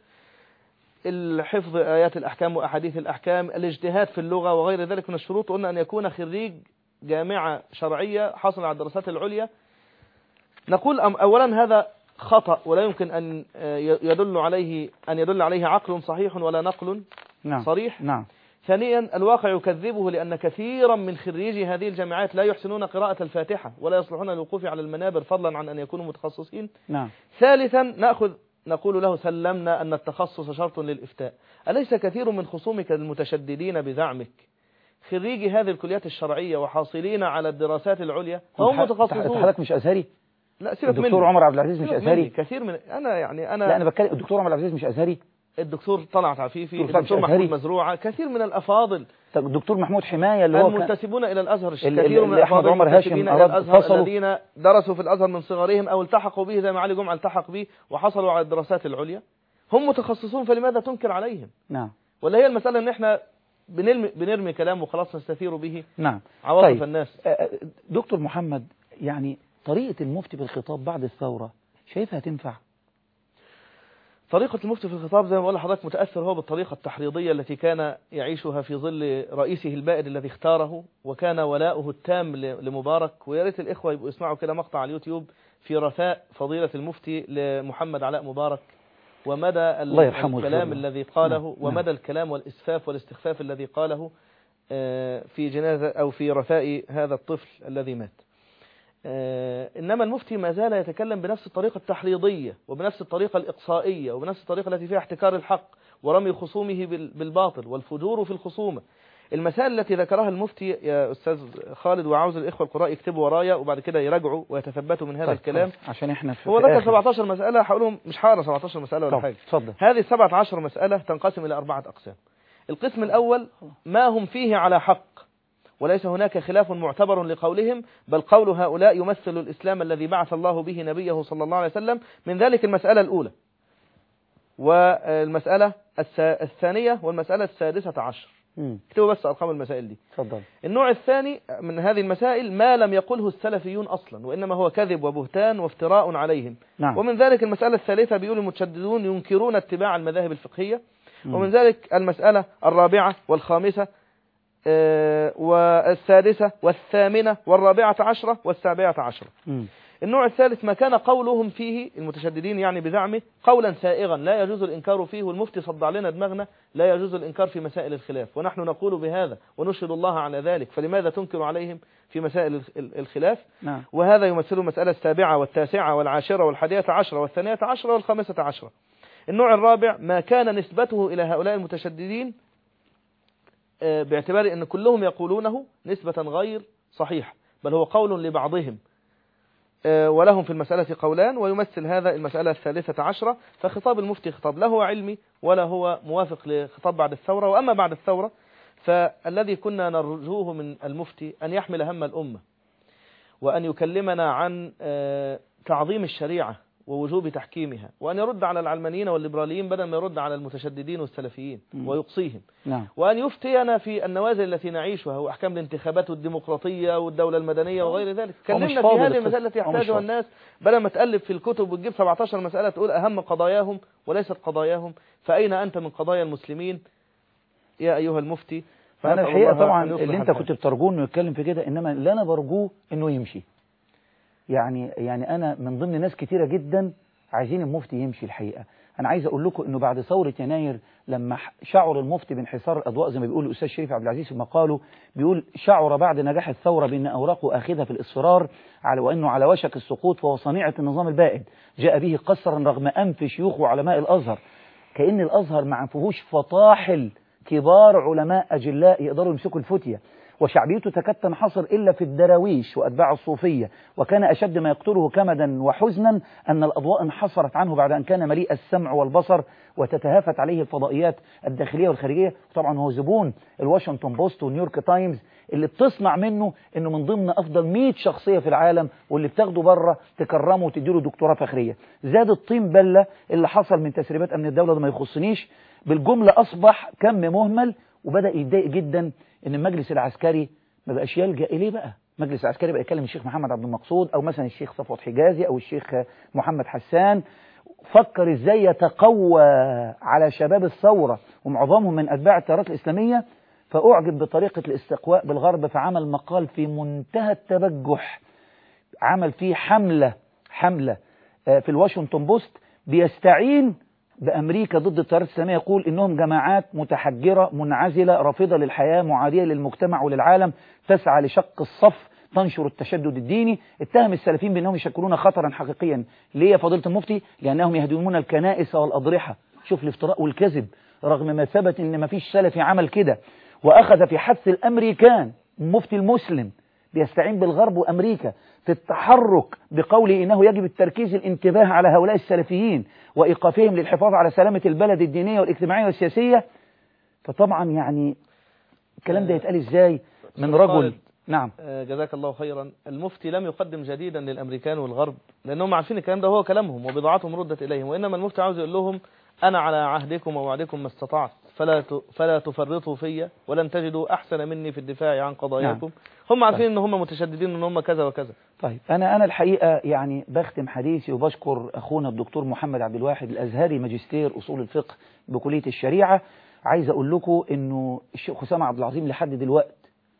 C: الحفظ آيات الأحكام وأحاديث الأحكام، الاجتهاد في اللغة وغير ذلك من الشروط. قلنا أن يكون خريج جامعة شرعية حصل على الدراسات العليا. نقول أولا هذا خطأ ولا يمكن أن يدل عليه أن يدل عليه عقل صحيح ولا نقل
B: نعم.
C: صريح.
B: نعم.
C: ثانيا الواقع يكذبه، لأن كثيرا من خريجي هذه الجامعات لا يحسنون قراءة الفاتحة ولا يصلحون للوقوف على المنابر فضلا عن أن يكونوا متخصصين.
B: نعم.
C: ثالثا نأخذ نقول له سلمنا أن التخصص شرط للإفتاء. أليس كثير من خصومك المتشددين بزعمك خريجي هذه الكليات الشرعية وحاصلين على الدراسات العليا هم متخصصون؟
B: حضرتك مش أزهري؟
C: لا سيبك مني.
B: الدكتور عمر عبد العزيز مش أزهري؟
C: كثير من أنا يعني أنا
B: لا أنا بتكلم الدكتور عمر عبد العزيز مش أزهري؟
C: الدكتور طلعت عفيفي، الدكتور محمود مزروعة، كثير من الأفاضل.
B: الدكتور محمود حماية اللي هو
C: المنتسبون إلى الأزهر،
B: كثير من الأفاضل عمر هاشم
C: إلى الأزهر الذين درسوا في الأزهر من صغرهم أو التحقوا به زي ما علي جمعة التحق به وحصلوا على الدراسات العليا، هم متخصصون، فلماذا تنكر عليهم؟
B: نعم.
C: ولا هي المسألة ان احنا بنرمي, بنرمي كلام وخلاص نستثير به
B: نعم
C: عواطف
B: طيب.
C: الناس.
B: دكتور محمد، يعني طريقة المفتي بالخطاب بعد الثورة شايفها تنفع؟
C: طريقة المفتي في الخطاب زي ما بقول لحضرتك متأثر هو بالطريقة التحريضية التي كان يعيشها في ظل رئيسه البائد الذي اختاره، وكان ولاؤه التام لمبارك. ويا ريت الإخوة يبقوا يسمعوا كده مقطع على اليوتيوب في رثاء فضيلة المفتي لمحمد علاء مبارك ومدى الكلام الذي قاله. نعم. ومدى الكلام والإسفاف والاستخفاف الذي قاله في جنازة أو في رثاء هذا الطفل الذي مات. إنما المفتي ما زال يتكلم بنفس الطريقة التحريضية وبنفس الطريقة الإقصائية وبنفس الطريقة التي فيها احتكار الحق ورمي خصومه بالباطل والفجور في الخصومة. المسائل التي ذكرها المفتي يا أستاذ خالد، وعاوز الإخوة القراء يكتبوا ورايا وبعد كده يراجعوا ويتثبتوا من هذا طيب الكلام طيب.
B: عشان احنا في
C: هو ذكر سبعة عشر مسألة، هقولهم مش هقرا سبعة عشر مسألة ولا حاجة.
B: تفضل.
C: هذه سبعة عشر مسألة تنقسم إلى أربعة أقسام. القسم الأول ما هم فيه على حق وليس هناك خلاف معتبر لقولهم، بل قول هؤلاء يمثل الإسلام الذي بعث الله به نبيه صلى الله عليه وسلم. من ذلك المسألة الأولى والمسألة الثانية والمسألة السادسة عشر. اكتبوا بس أرقام المسائل دي.
B: تفضل.
C: النوع الثاني من هذه المسائل ما لم يقله السلفيون أصلا وإنما هو كذب وبهتان وافتراء عليهم.
B: نعم.
C: ومن ذلك المسألة الثالثة بيقول المتشددون ينكرون اتباع المذاهب الفقهية. مم. ومن ذلك المسألة الرابعة والخامسة آه والسادسة والثامنة والرابعة عشرة والسابعة عشرة. مم. النوع الثالث ما كان قولهم فيه المتشددين يعني بزعمه قولا سائغا لا يجوز الإنكار فيه، والمفتي صدع لنا دماغنا لا يجوز الإنكار في مسائل الخلاف، ونحن نقول بهذا ونشهد الله على ذلك، فلماذا تنكر عليهم في مسائل الخلاف؟ نعم. وهذا يمثل المسألة السابعة والتاسعة والعاشرة والحادية عشرة والثانية عشرة والخامسة عشرة. النوع الرابع ما كان نسبته إلى هؤلاء المتشددين باعتبار أن كلهم يقولونه نسبة غير صحيحة، بل هو قول لبعضهم ولهم في المسألة قولان، ويمثل هذا المسألة الثالثة عشرة. فخطاب المفتي خطاب لا هو علمي ولا هو موافق لخطاب بعد الثورة. وأما بعد الثورة فالذي كنا نرجوه من المفتي أن يحمل هم الأمة وأن يكلمنا عن تعظيم الشريعة ووجوب تحكيمها، وأن يرد على العلمانيين والليبراليين بدل ما يرد على المتشددين والسلفيين ويقصيهم.
B: نعم.
C: وأن يفتينا في النوازل التي نعيشها وأحكام الانتخابات والديمقراطية والدولة المدنية وغير ذلك. كلمنا في هذه المسألة التي يحتاجها الناس بدل ما تألف في الكتب وتجيب سبعتاشر مسألة تقول أهم قضاياهم وليست قضاياهم. فأين أنت من قضايا المسلمين يا أيها المفتي؟
B: أنا الحقيقة طبعا اللي أنت كنت بترجوه إنه يتكلم في كده، إنما اللي أنا برجوه إنه يمشي. يعني يعني أنا من ضمن ناس كتيرة جدا عايزين المفتي يمشي. الحقيقة أنا عايز أقول لكم إنه بعد ثورة يناير لما شعر المفتي بانحسار الأضواء زي ما بيقول الأستاذ شريف عبد العزيز في مقاله، بيقول شعر بعد نجاح الثورة بأن أوراقه آخذة في الإصرار على وأنه على وشك السقوط فهو صنيعة النظام البائد، جاء به قسرا رغم أنف شيوخ وعلماء الأزهر، كأن الأزهر ما فيهوش فطاحل كبار علماء أجلاء يقدروا يمسكوا الفتية، وشعبيته تكاد تنحصر إلا في الدراويش وأتباع الصوفية. وكان أشد ما يقتله كمدا وحزنا أن الأضواء انحصرت عنه بعد أن كان مليء السمع والبصر وتتهافت عليه الفضائيات الداخلية والخارجية. طبعا هو زبون الواشنطن بوست ونيويورك تايمز اللي بتصنع منه أنه من ضمن أفضل مئة شخصية في العالم، واللي بتاخده بره تكرمه وتديله دكتوراه فخرية. زاد الطين بلة اللي حصل من تسريبات أمن الدولة ده ما يخصنيش. بالجملة أصبح كم مهمل، وبدأ يتضايق جدا ان المجلس العسكري ما بقاش يلجأ اليه. بقى المجلس العسكري بقى يكلم الشيخ محمد عبد المقصود او مثلا الشيخ صفوت حجازي او الشيخ محمد حسان. فكر ازاي يتقوى على شباب الثورة ومعظمهم من اتباع التيارات الاسلامية، فاعجب بطريقة الاستقواء بالغرب، فعمل مقال في منتهى التبجح، عمل فيه حملة حملة في الواشنطن بوست بيستعين بأمريكا ضد التيارات الإسلامية، يقول إنهم جماعات متحجرة منعزلة رافضة للحياة معادية للمجتمع وللعالم تسعى لشق الصف تنشر التشدد الديني. اتهم السلفيين بأنهم يشكلون خطرا حقيقيا. ليه يا فضيلة المفتي؟ لأنهم يهدمون الكنائس والأضرحة. شوف الافتراء والكذب، رغم ما ثبت إن ما فيش سلفي عمل كده. وأخذ في حث الأمريكان المفتي المسلم بيستعين بالغرب وأمريكا في التحرك بقوله إنه يجب التركيز الانتباه على هؤلاء السلفيين وإيقافهم للحفاظ على سلامة البلد الدينية والاجتماعية والسياسية. فطبعا يعني الكلام ده يتقال إزاي من رجل؟ نعم
C: جزاك الله خيرا. المفتي لم يقدم جديدا للأمريكان والغرب، لأنهم عارفين الكلام ده هو كلامهم وبضاعتهم ردت إليهم، وإنما المفتي عاوز يقول لهم أنا على عهدكم ووعدكم ما استطعت، فلا فلا تفرطوا فيا ولن تجدوا أحسن مني في الدفاع عن قضاياكم. نعم. هم عارفين طيب. إن هم متشددين إن هم كذا وكذا.
B: طيب أنا أنا الحقيقة يعني بختم حديثي وبشكر أخونا الدكتور محمد عبد الواحد الأزهري ماجستير أصول الفقه بكلية الشريعة. عايز أقول لكم إنه الشيخ حسام عبد العظيم لحد دلوقتي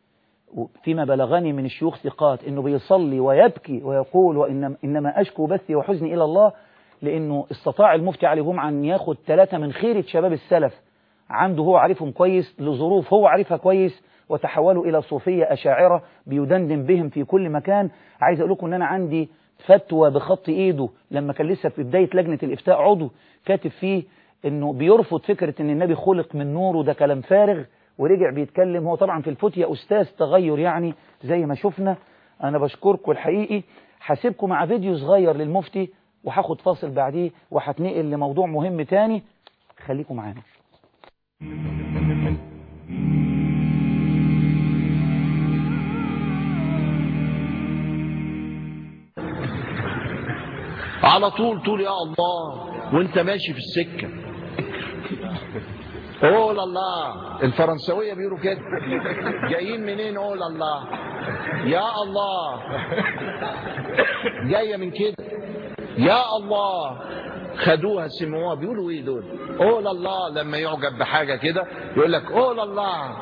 B: فيما بلغني من الشيوخ ثقات إنه بيصلي ويبكي ويقول وإنما إنما أشكو بثي وحزني إلى الله، لأنه استطاع المفتي علي جمعة أن ياخد ثلاثة من خيرة شباب السلف عنده هو عارفهم كويس لظروف هو عارفها كويس، وتحولوا إلى صوفية أشاعرة بيدندن بهم في كل مكان. عايز أقول لكم أن أنا عندي فتوى بخط إيده لما كان لسه في بداية لجنة الإفتاء عضو، كاتب فيه أنه بيرفض فكرة أن النبي خلق من نور وده كلام فارغ، ورجع بيتكلم هو طبعا في الفتية أستاذ تغير يعني زي ما شفنا. أنا بشكركم الحقيقي. حاسبكم مع فيديو صغير للمفتي وهاخد فاصل بعديه وهتنقل لموضوع مهم تاني. خليكم معانا.
D: على طول تقول يا الله وانت ماشي في السكة. قول الله. الفرنسوية بيقولوا كده. جايين منين؟ قول الله. يا الله جاية من كده. يا الله خدوها سموها. بيقولوا ايه دول؟ قول الله. لما يعجب بحاجة كده يقول لك قول الله،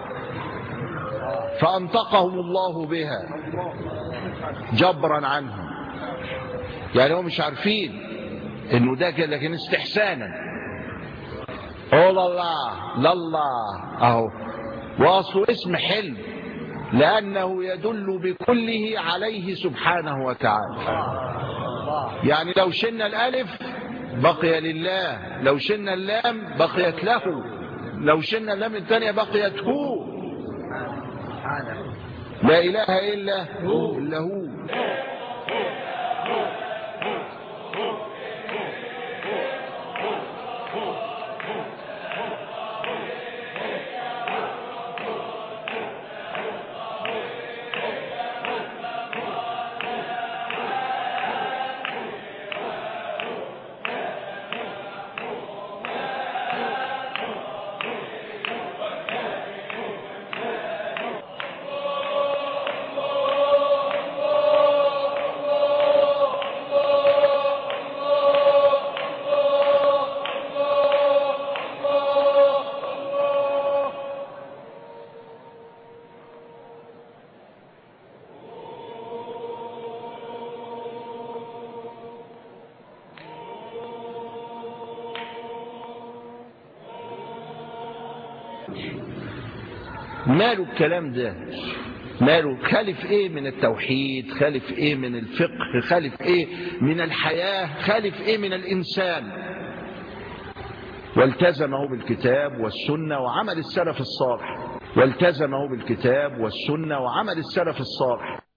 D: فأنطقهم الله بها جبرا عنهم. يعني هم مش عارفين انه ده كده، لكن استحسانا. قول الله لله اهو. واصله اسم حلم لانه يدل بكله عليه سبحانه وتعالى. يعني لو شلنا الالف بقي لله، لو شلنا اللام بقيت له، لو شلنا اللام الثانية بقيت هو. لا اله الا هو الا هو. ماله الكلام ده؟ ماله؟ خالف ايه من التوحيد؟ خالف ايه من الفقه؟ خالف ايه من الحياة؟ خالف ايه من الإنسان؟ والتزمه بالكتاب والسنة وعمل السلف الصالح، والتزمه بالكتاب والسنة وعمل السلف الصالح.